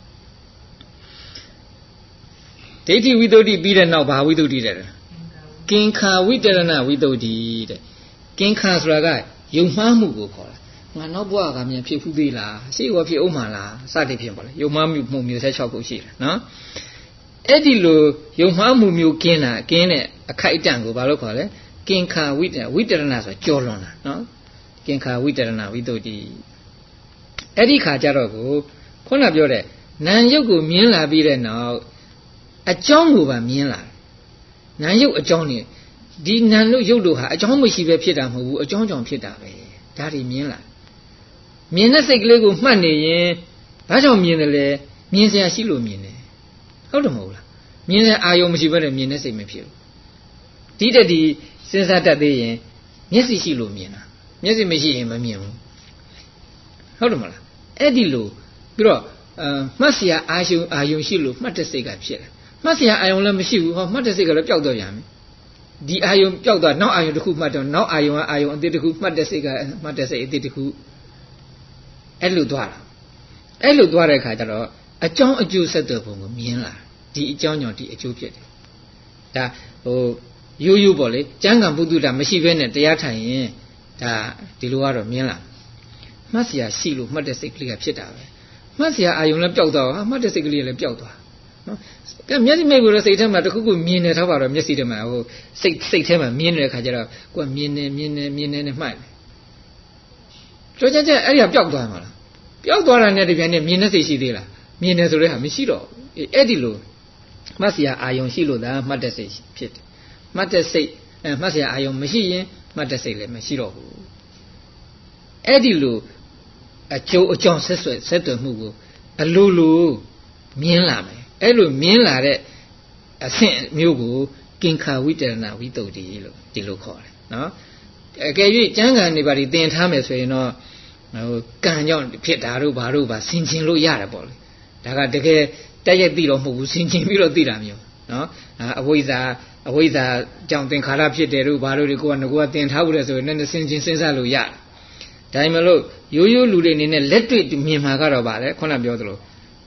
ဒိဋ္ဌိဝိတ္တုပြီးတဲ့နောက်ဘာဝိတ္တုတဲ့ကင်္ခာဝိတရဏဝိတ္တုတဲ့ကင်္ခာဆိုတာကယုံမှားမှုကိုခေါ်တာငါနောက်ဘဝကမြန်ဖြစ်ဖူးသေးလားရှေ့ဘဝဖြစ်အောင်မလားစသည်ဖြင့်ပေါ့လေယုံမှားမှုမှုမျိုး၁၆ခုရှိတယ်နော်အဲ့ဒီလိုယုံမှားမှုမျိုးကင်းတာကင်းတဲ့အခိုက်အတန့်ကိုဘာလို့ခေါ်လဲကင်္ခာဝိတရဝိတရဏဆိုကြော်လွန်တာနော်ကင်္ခာဝိတရဏဝိတ္တုအဲ့ဒီခါကျတော့ကိုခုနပြောတဲ့နာမ်ယုတ်ကိုမြင်လာပြီးတဲ့နောက်အကြောင်းကိုပါမြင်လာနာမ်ယုတ်အကြောင်းနေဒီနာမ်လို့ယုတ်လို့ဟာအကြောင်းမရှိပဲဖြစ်တာမဟုတ်ဘူးအကြောင်းကြောင့်ဖြစ်တာပဲဒါတွေမြင်လာမြင်တဲ့စိတ်ကလေးကိုမှတ်နေရင်ဘာကြောင့်မြင်တယ်လဲမြင်စရာရှိလို့မြင်တယ်ဟုတ်တယ်မဟုတ်လားမြင်တဲ့အာယုံမရှိဘဲနဲ့မြင်တဲ့စိတ်မဖြစ်ဘူးဒီတက်ဒီစဉ်းစားတတ်သေးရင်မျက်စိရှိလို့မြင်တာမျက်စိမရှိရင်မမြင်ဘူးဟုတ်တယ်မလားအဲ့ဒီလိုပြီးတော့အမှတ်စရာအာယုံအာယုံရှိလို့မှတ်တဲ့စိတ်ကဖြစ်တယ်မှတ်စရာအာယုံလည်းမရှိဘူးဟောမှတ်တဲ့စိတ်ကလည်းပျောက်တော့ရမယ်ဒီအာယုံပျောက်သွားနောက်အာယုံတစ်ခုမှတ်တော့နောက်အာယုံကအာယုံအတိတ်တစ်ခုမှတ်တဲ့စိတ်ကမှတ်တဲ့စိတ်အတိတ်တစ်ခုအဲ့လိုသွားတာအဲ့လိုသွားတဲ့အခါကျတော့အကြောင်းအကျိုးဆက်တဲ့ပုံကိုမြင်လာဒီအကြောင်းကြောင့်ဒီအကျိုးဖြစ်တယ်ဒါဟိုရိုးရိုးပေါ့လေကျမ်းဂန်ပုဒ္ဒတာမရှိဘဲနဲ့တရားထိုင်ရင်ဒါဒီလိုကတော့မြင်လာမှတ်စရာရှိလို့မှတ်တဲ့စိတ်ကလေးကဖြစ်တာပဲမှတ်စရာအာယုံလည်းပျောက်သွားဟာမှတ်တဲ့စိတ်ကလေးလည်းပျောက်သွားနော်ကဲမျက်စိမိတ်ကိုလည်းစိတ်ထဲမှာတခုခုမြင်နေထားပါတော့မျက်စိထဲမှာဟိုစိတ်စိတ်ထဲမှာမြင်နေတဲ့ခါကျတော့ကိုယ်မြင်နေမြင်နေမြင်နေနဲ့မှတ်တယ်ကြောကြကြအဲ့ဒီကပျောက်သွားမှာလားပျောက်သွားတာနဲ့တပြိုင်နက်မြင်တဲ့စိတ်ရှိသေးလားမြင်နေဆိုတဲ့ဟာမရှိတော့အဲ့ဒီလိုမှတ်စရာအာယုံရှိလို့သာမှတ်တဲ့စိတ်ဖြစ်တယ်မှတ်တဲ့စိတ်အဲမှတ်စရာအာယုံမရှိရင်မှတ်တဲ့စိတ်လည်းမရှိတော့ဘူးအဲ့ဒီလိုအကျိုးအကြောင်းဆက်ဆွဲဆက်သွယ်မှုကိုအလိုလိုမြင်လာမယ်အဲ့လိုမြင်လာတဲ့အဆင့်မျိုးကိုကင်္ခာဝိတရဏဝိတ္တုလို့ဒီလိုခေါ်တယ်နော်အကယ်၍ကျမ်းဂန်တွေပါဒီသင်ထားမယ်ဆိုရင်တော့ဟိုကံကြောင့်ဖြစ်တာတို့ဘာတို့ပါဆင်ခြင်လို့ရတယ်ပေါ့လေဒါကတကယ်တက်ရက်သိတော့မဟုတ်ဘူးဆင်ခြင်ပြီးတော့သိတာမျိုးနော်အဝိဇ္ဇာအဝိဇ္ဇာကြောင့်သင်္ခါရဖြစ်တယ်တို့ဘာတို့တွေကိုကငကိုကသင်ထားဘူးလေဆိုရင်လည်းဆင်ခြင်စဉ်းစားလို့ရတယ်ဒါမှမဟုတ်ရိုးရိုးလူတွေအနေနဲ့လက်တွေ့မြင်မှာကတော့ဗါလေခုနပြောသလို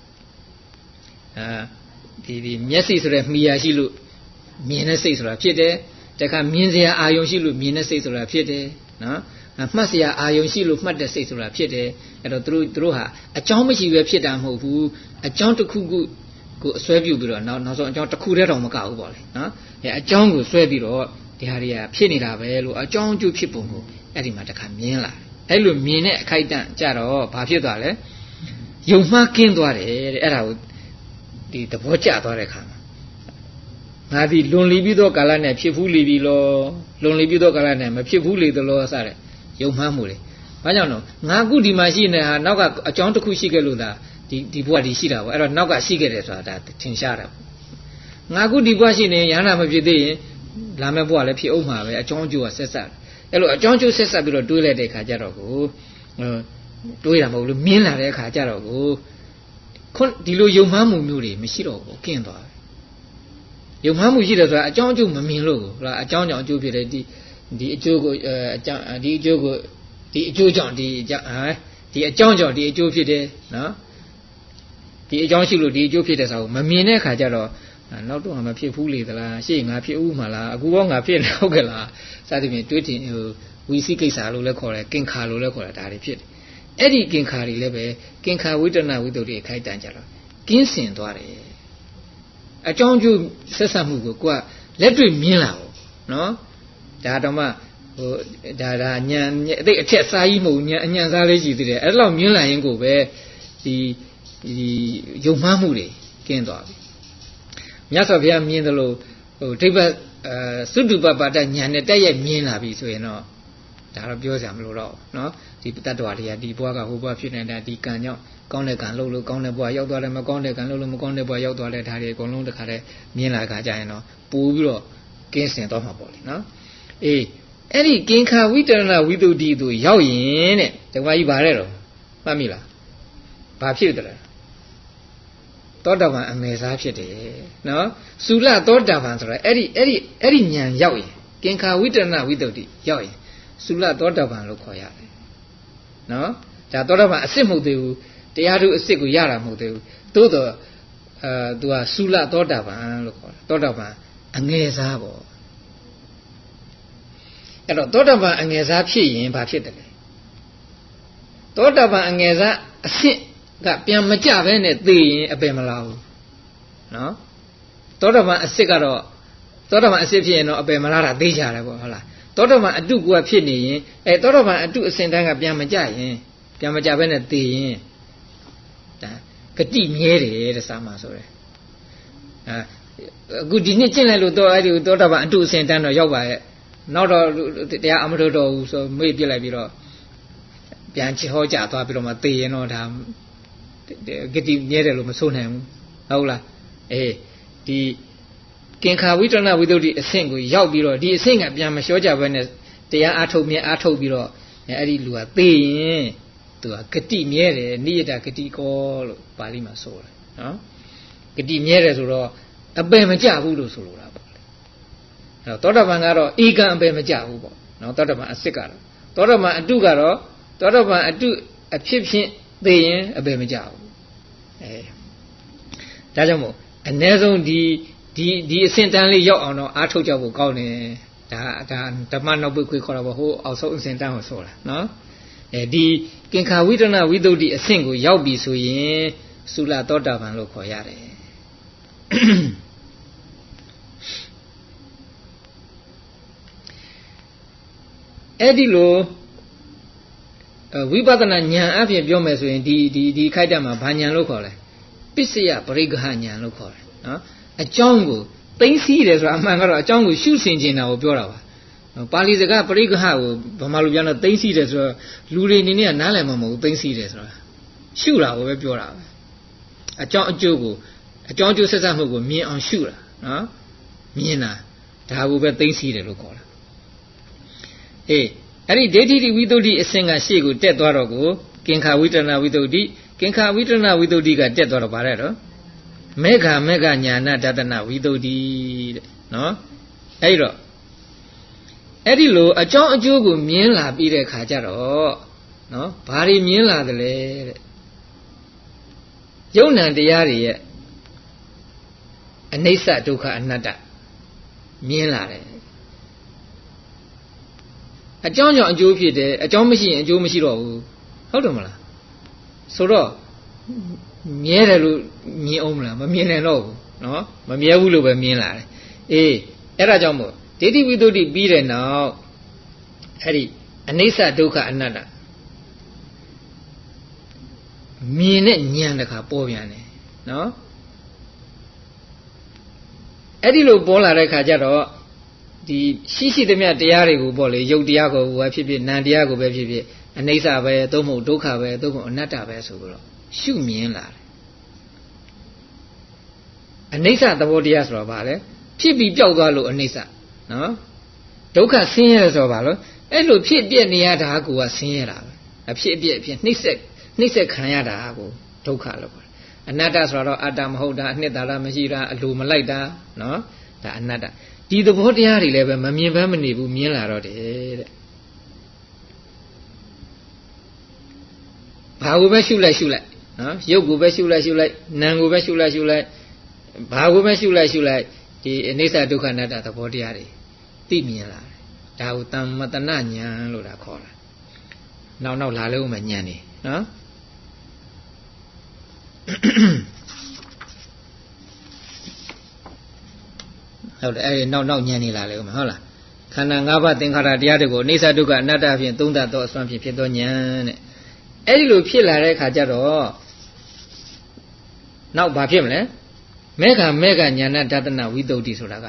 အဲဒီဒီမျက်စိဆိုတဲ့မှီယာရှိလို့မြင်တဲ့စိတ်ဆိုတာဖြစ်တယ်တခါမြင်စရာအာယုံရှိလို့မြင်တဲ့စိတ်ဆိုတာဖြစ်တယ်နော်မှတ်စရာအာယုံရှိလို့မှတ်တဲ့စိတ်ဆိုတာဖြစ်တယ်အဲ့တော့သူတို့သူတို့ဟာအကြောင်းမရှိပဲဖြစ်တာမဟုတ်ဘူးအကြောင်းတစ်ခုခုကိုအစွဲပြုပြီးတော့နောက်နောက်ဆုံးအကြောင်းတစ်ခုတည်းတော့မကဘူးပေါ့လေနော်အဲအကြောင်းကိုစွဲပြီးတော့ဒီဟာတွေကဖြစ်နေတာပဲလို့အကြောင်းအကျိုးဖြစ်ပုံကိုအဲ့ဒီမှာတခါမြင်လာအဲ့လိုမြင်တဲ့အခိုက်အတန့်ကြတော့ဘာဖြစ်သွားလဲယုံမှားကင်းသွားတယ်တဲ့အဲ့ဒါကိုဒီသဘောကျသွားတဲ့ခါမှာငါဒီလွန်လီပြီးတော့ကာလနဲ့ဖြစ်ဖူးလီပြီလောလွန်လီပြီးတော့ကာလနဲ့မဖြစ်ဘူးလေသလောစတဲ့ယုံမှားမှုလေဘာကြောင့်လဲငါခုဒီမှာရှိနေတာနောက်ကအကြောင်းတစ်ခုရှိခဲ့လို့သာဒီဒီဘဝဒီရှိတာပေါ့အဲ့တော့နောက်ကရှိခဲ့တယ်ဆိုတာဒါထင်ရှားတာငါခုဒီဘဝရှိနေရဟန္တာမဖြစ်သေးရင်လာမယ့်ဘဝလည်းဖြစ်အောင်မှာပဲအကြောင်းအကျိုးကဆက်ဆက်အဲ့လိုအကြောင်းကျိုးဆက်ဆက်ပြီးတော့တွေးလိုက်တဲ့ခါကျတော့ကိုတွေးတာမဟုတ်လို့မြင်လာတဲ့ခါကျတော့ကိုခွန်းဒီလိုယုံမှားမှုမျိုးတွေမရှိတော့ဘူးကင်းသွားတယ်ယုံမှားမှုရှိတယ်ဆိုတာအကြောင်းအကျိုးမမြင်လို့ဟုတ်လားအကြောင်းကြောင့်အကျိုးဖြစ်တယ်ဒီဒီအကျိုးကိုအကြောင်းဒီအကျိုးကိုဒီအကျိုးကြောင့်ဒီအကြောင်းဒီအကြောင်းကြောင့်ဒီအကျိုးဖြစ်တယ်နော်ဒီအကြောင်းရှိလို့ဒီအကျိုးဖြစ်တယ်ဆိုတော့မမြင်တဲ့ခါကျတော့နောက်တော့မဖြစ်ဘူးလေသလားရှေ့ငါဖြစ်ဦးမှာလားအခုတော့ငါဖြစ်နေဟုတ်ကဲ့လားစသဖြင့်တွေးတင်ဟိုဝီစီကိစ္စလို့လည်းခေါ်တယ်ကင်္ခာလို့လည်းခေါ်တယ်ဒါတွေဖြစ်တယ်အဲ့ဒီကင်္ခာတွေလည်းပဲကင်္ခာဝိတ္တနာဝိတ္တုတွေခိုက်တန်ကြတော့ကင်းစင်သွားတယ်အကြောင်းကျိုးဆက်ဆက်မှုကိုကိုကလက်တွေ့မြင်လာဘူးနော်ဒါတော့မှဟိုဒါဒါညံအသိအထက်စားကြီးမဟုတ်ညံအညံစားလေးရှိသေးတယ်အဲ့လောက်မြင်လာရင်ကိုပဲဒီဒီယုံမှားမှုတွေကင်းသွားပြီမြတ်စွာဘုရားမြင်တယ်လို့ဟိုဒိဗ္ဗအဲသုတုပပတ္တဉာဏ်နဲ့တက်ရဲ့မြင်လာပြီဆိုရင်တော့ဒါတော့ပြောစရာမလိုတော့ဘူးနော်ဒီတတ္တဝါတွေကဒီဘဝကဟိုဘဝဖြစ်နေတာဒီကံကြောင့်ကောင်းတဲ့ကံလုပ်လို့ကောင်းတဲ့ဘဝရောက်သွားတယ်မကောင်းတဲ့ကံလုပ်လို့မကောင်းတဲ့ဘဝရောက်သွားတဲ့ဒါတွေအကုန်လုံးတခါတည်းမြင်လာကြကြရင်တော့ပို့ပြီးတော့ကင်းစင်သွားမှာပေါ့လေနော်အေးအဲ့ဒီကင်္ခာဝိတရဏဝိသုဒ္ဓိတို့ရောက်ရင်တဲ့တခါကြီးဗါတဲ့တော့မှတ်မိလားဘာဖြစ်တယ်လဲသောတာပန်အငယ်စားဖြစ်တယ်နော်သုလသောတာပန်ဆိုတာအဲ့ဒီအဲ့ဒီအဲ့ဒီဉာဏ်ရောက်ရင်ကင်္ခာဝိတရဏဝိသုဒ္ဓိရောက်ရင်သုလသောတာပန်လို့ခေါ်ရတယ်နော်ဒါသောတာပန်အစ်စ်မဟုတ်သေးဘူးတရားထုအစ်စ်ကိုရတာမဟုတ်သေးဘူးသို့တော့အဲသူကသုလသောတာပန်လို့ခေါ်တယ်သောတာပန်အငယ်စားပေါ့အဲ့တော့သောတာပန်အငယ်စားဖြစ်ရင်ဘာဖြစ်တယ်လဲသောတာပန်အငယ်စားအစ်စ်ကပြန်မကြဘဲနဲ့သိရင်အပင်မလာဘူးနော်သောတာပန်အစ်စ်ကတော့သောတာပန်အစ်စ်ဖြစ်ရင်တော့အပင်မလာတာသိကြတယ်ပေါ့ဟုတ်လားသောတာပန်အတုကဖြစ်နေရင်အဲသောတာပန်အတုအစဉ်တန်းကပြန်မကြရင်ပြန်မကြဘဲနဲ့သိရင်ဒါဂတိမြဲတယ်တဲ့စာမှာဆိုရယ်အဲအခုဒီနှစ်ကျင့်လိုက်လို့တော့အဲ့ဒီသောတာပန်အတုအစဉ်တန်းတော့ရောက်ပါရဲ့နောက်တော့တရားအမထုတ်တော့ဘူးဆိုမေ့ပြစ်လိုက်ပြီးတော့ပြန်ချေဟောကြသွားပြီးတော့မှသိရင်တော့ဒါဂတိမြဲတယ်လို့မဆိုနိုင်ဘူးဟုတ်လားအေးဒီကင်္ခာဝိတရဏဝိသုဒ္ဓိအဆင့်ကိုရောက်ပြီးတော့ဒီအဆင့်ကပြန်မလျှောကြဘဲနဲ့တရားအားထုတ်မြဲအားထုတ်ပြီးတော့အဲ့ဒီလူကသိရင်သူကဂတိမြဲတယ်နိယတဂတိကောလို့ပါဠိမှာဆိုတယ်နော်ဂတိမြဲတယ်ဆိုတော့အပယ်မကြဘူးလို့ဆိုလိုတာပေါ့လေအဲ့တော့သောတာပန်ကတော့ဧကံအပယ်မကြဘူးပေါ့နော်သောတာပန်အစစ်ကတော့သောတာပန်အတုကတော့သောတာပန်အတုအဖြစ်ဖြင့်သိရင်အပယ်မကြဘူးအဲဒါကြောင့်မို့အ ਨੇ ဆုံးဒီဒီဒီအဆင့်တန်းလေးရောက်အောင်တော့အားထုတ်ကြဖို့ကောင်းတယ်ဒါဒါဓမ္မနောက်ပိတ်ခွေခေါ်တာပေါ့ဟိုအောက်ဆုံးအဆင့်တန်းကိုဆိုတာနော်အဲဒီကင်္ခာဝိတရဏဝိသုဒ္ဓိအဆင့်ကိုရောက်ပြီဆိုရင်သုလသောတာပန်လို့ခေါ်ရတယ်အဲ့ဒီလိုဝိပဿနာဉာဏ်အပြင်ပြောမယ်ဆိုရင်ဒီဒီဒီခိုက်တမှာဘာဉာဏ်လို့ခေါ်လဲပစ္စယပရိက္ခဉာဏ်လို့ခေါ်တယ်နော်အကြောင်းကိုသိသိတယ်ဆိုတာအမှန်ကတော့အကြောင်းကိုရှုဆင်ခြင်းတာကိုပြောတာပါပါဠိစကားပရိက္ခကိုဗမာလူပြောတော့သိသိတယ်ဆိုတော့လူတွေအနေနဲ့ကနားလည်မှာမဟုတ်ဘူးသိသိတယ်ဆိုတာရှုတာကိုပဲပြောတာပဲအကြောင်းအကျိုးကိုအကြောင်းအကျိုးဆက်ဆက်မှုကိုမြင်အောင်ရှုတာနော်မြင်တာဒါကိုပဲသိသိတယ်လို့ခေါ်တာအေးအဲ့ဒီဒိဋ္ဌိဝိသုဒ္ဓိအစဉ်ကရှေ့ကိုတက်သွားတော့ကိုကင်္ခာဝိတရဏဝိသုဒ္ဓိကင်္ခာဝိတရဏဝိသုဒ္ဓိကတက်သွားတော့ဗါတဲ့တော့မေဃမေဃညာဏတတနာဝိသုဒ္ဓိတဲ့နော်အဲ့တော့အဲ့ဒီလိုအကြောင်းအကျိုးကိုမြင်လာပြီးတဲ့ခါကျတော့နော်ဘာတွေမြင်လာသလဲတဲ့ယုံ nant တရားတွေရဲ့အနိစ္စဒုက္ခအနတ္တမြင်လာတယ်အကြောင်းကြောင့်အကျိုးဖြစ်တယ်အကြောင်းမရှိရင်အကျိုးမရှိတော့ဘူးဟုတ်တယ်မလားဆိုတော့မြဲတယ်လို့မြင်အောင်မလားမမြင်နိုင်တော့ဘူးနော်မမြဲဘူးလို့ပဲမြင်လာတယ်အေးအဲ့ဒါကြောင့်မို့ဒိဋ္ဌိဝိသုဒ္ဓိပြီးတဲ့နောက်အဲ့ဒီအနိစ္စဒုက္ခအနတ္တမြင်တဲ့ဉာဏ်တစ်ခါပေါ်ပြန်တယ်နော်အဲ့ဒီလိုပေါ်လာတဲ့ခါကျတော့ဒီရှိရှိသမျှတရားတွေကိုပေါ့လေယုတ်တရားကိုပဲဖြစ်ဖြစ်နံတရားကိုပဲဖြစ်ဖြစ်အနိစ္စပဲသို့မဟုတ်ဒုက္ခပဲသို့မဟုတ်အနတ္တပဲဆိုပြီးတော့ရှုမြင်လာတယ်အနိစ္စသဘောတရားဆိုတော့ဗာလဲဖြစ်ပြီးပျောက်သွားလို့အနိစ္စနော်ဒုက္ခဆင်းရဲဆိုတော့ဗာလို့အဲ့လိုဖြစ်ပြနေရတာကိုကဆင်းရဲတာပဲအဖြစ်အပျက်အဖြစ်နှိမ့်ဆက်နှိမ့်ဆက်ခံရတာကိုဒုက္ခလို့ခေါ်တယ်အနတ္တဆိုတော့အတ္တမဟုတ်တာအနှစ်သာရမရှိတာအလိုမလိုက်တာနော်ဒါအနတ္တဒီသဘောတရားတွေလည်းပဲမမြင်ဘဲမနေဘူးမြင်လာတော့တယ်တဲ့ဘာကိုပဲရှုလိုက်ရှုလိုက်နော်ရုပ်ကိုပဲရှုလိုက်ရှုလိုက်နာမ်ကိုပဲရှုလိုက်ရှုလိုက်ဘာကိုပဲရှုလိုက်ရှုလိုက်ဒီအနိစ္စဒုက္ခအနတ္တသဘောတရားတွေသိမြင်လာတယ်ဒါကိုတမ္မတနာဉာဏ်လို့ဒါခေါ်တာနောက်နောက်လာလို့မှဉာဏ်နေနော်ဟုတ်တယ်အဲ့နောက်နောက်ညံနေလာလေဦးမဟုတ်လားခန္ဓာ၅ပါးသင်္ခါရတရားတွေကိုအိဋ္ဌဒုက္ခအနတ္တဖြင့်သုံးသပ်သောအစွမ်းဖြင့်ဖြစ်သောဉာဏ်တဲ့အဲ့ဒီလိုဖြစ်လာတဲ့အခါကျတော့နောက်ဘာဖြစ်မလဲမေဃမေဃဉာဏဒသနဝိသုဒ္ဓိဆိုတာက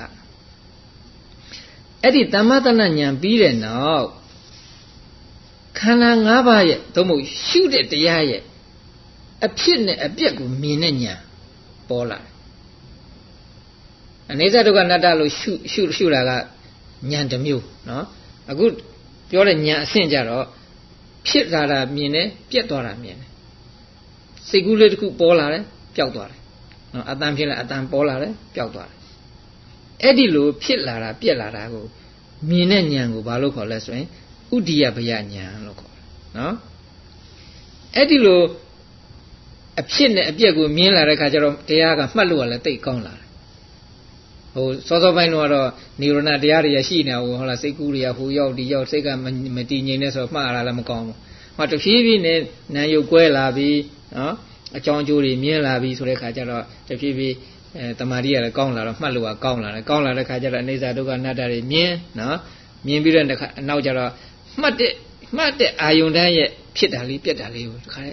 အဲ့ဒီသမ္မတနာဉာဏ်ပြီးတဲ့နောက်ခန္ဓာ၅ပါးရဲ့သို့မဟုတ်ရှုတဲ့တရားရဲ့အဖြစ်နဲ့အပျက်ကိုမြင်တဲ့ဉာဏ်ပေါ်လာတယ်အနိစ္စဒုက္ခအနတ္တလို့ရှုရှုရှုတာကဉာဏ်တစ်မျိုးနော်အခုပြောတဲ့ဉာဏ်အဆင့်ကြတော့ဖြစ်လာတာမြင်တယ်ပြက်သွားတာမြင်တယ်စိတ်ကူးလေးတစ်ခုပေါ်လာတယ်ပျောက်သွားတယ်နော်အတန်ဖြစ်လာအတန်ပေါ်လာတယ်ပျောက်သွားတယ်အဲ့ဒီလိုဖြစ်လာတာပြက်လာတာကိုမြင်တဲ့ဉာဏ်ကိုဘာလို့ခေါ်လဲဆိုရင်ဥဒိယဘယဉာဏ်လို့ခေါ်တယ်နော်အဲ့ဒီလိုအဖြစ်နဲ့အပျက်ကိုမြင်လာတဲ့ခါကျတော့တရားကမှတ်လို့လည်းတိတ်ကောင်းလာတယ်ဟိုစောစောပိုင်းတော့နိရောဓတရားတွေရရှိနေတာဟုတ်လားစိတ်ကူးတွေကဟိုရောက်ဒီရောက်စိတ်ကမတည်ငြိမ်နေဆိုတော့မှားလာလည်းမကောင်းဘူးဟောတဖြည်းဖြည်းနဲ့နာယုတ်ကွဲလာပြီးနော်အကြောင်းအကျိုးတွေမြင်လာပြီးဆိုတဲ့ခါကျတော့တဖြည်းဖြည်းအဲတမာတိကလည်းကောင်းလာတော့မှတ်လို့ကကောင်းလာတယ်ကောင်းလာတဲ့ခါကျတော့အိဋ္ဌဒုက္ခအနတ္တတွေမြင်နော်မြင်ပြီးတော့နောက်ကျတော့မှတ်တဲ့မှတ်တဲ့အာယုန်တန်းရဲ့ဖြစ်တာလေးပြက်တာလေးကိုတခါ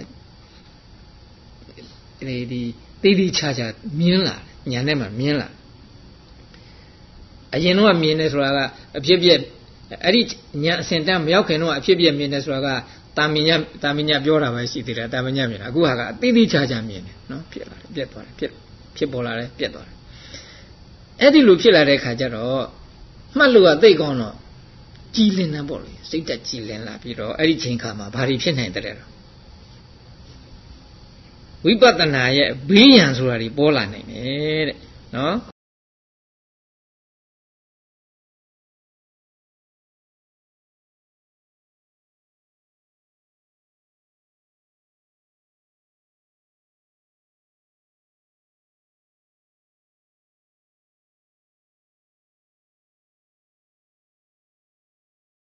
လေဒီတိတိချာချာမြင်လာညာနဲ့မှမြင်လာအရင်တော့မြင်နေဆိုတာကအဖြစ်ပြက်အဲ့ဒီညာအစင်တန်းမရောက်ခင်တော့အဖြစ်ပြက်မြင်နေဆိုတာကတာမညတာမညပြောတာပဲရှိသေးတယ်တာမညမြင်တာအခုဟာကအတိတိချာချာမြင်တယ်နော်ဖြစ်လာတယ်ပြက်သွားတယ်ဖြစ်ဖြစ်ပေါ်လာတယ်ပြက်သွားတယ်အဲ့ဒီလိုဖြစ်လာတဲ့ခါကျတော့မှတ်လို့ကသိကောင်းတော့ကြည်လင်တာပေါ့လေစိတ်တက်ကြည်လင်လာပြီးတော့အဲ့ဒီချိန်ခါမှာဘာတွေဖြစ်နိုင်တဲ့တော့ဝိပဿနာရဲ့ဘေးရန်ဆိုတာတွေပေါ်လာနိုင်တယ်တဲ့နော်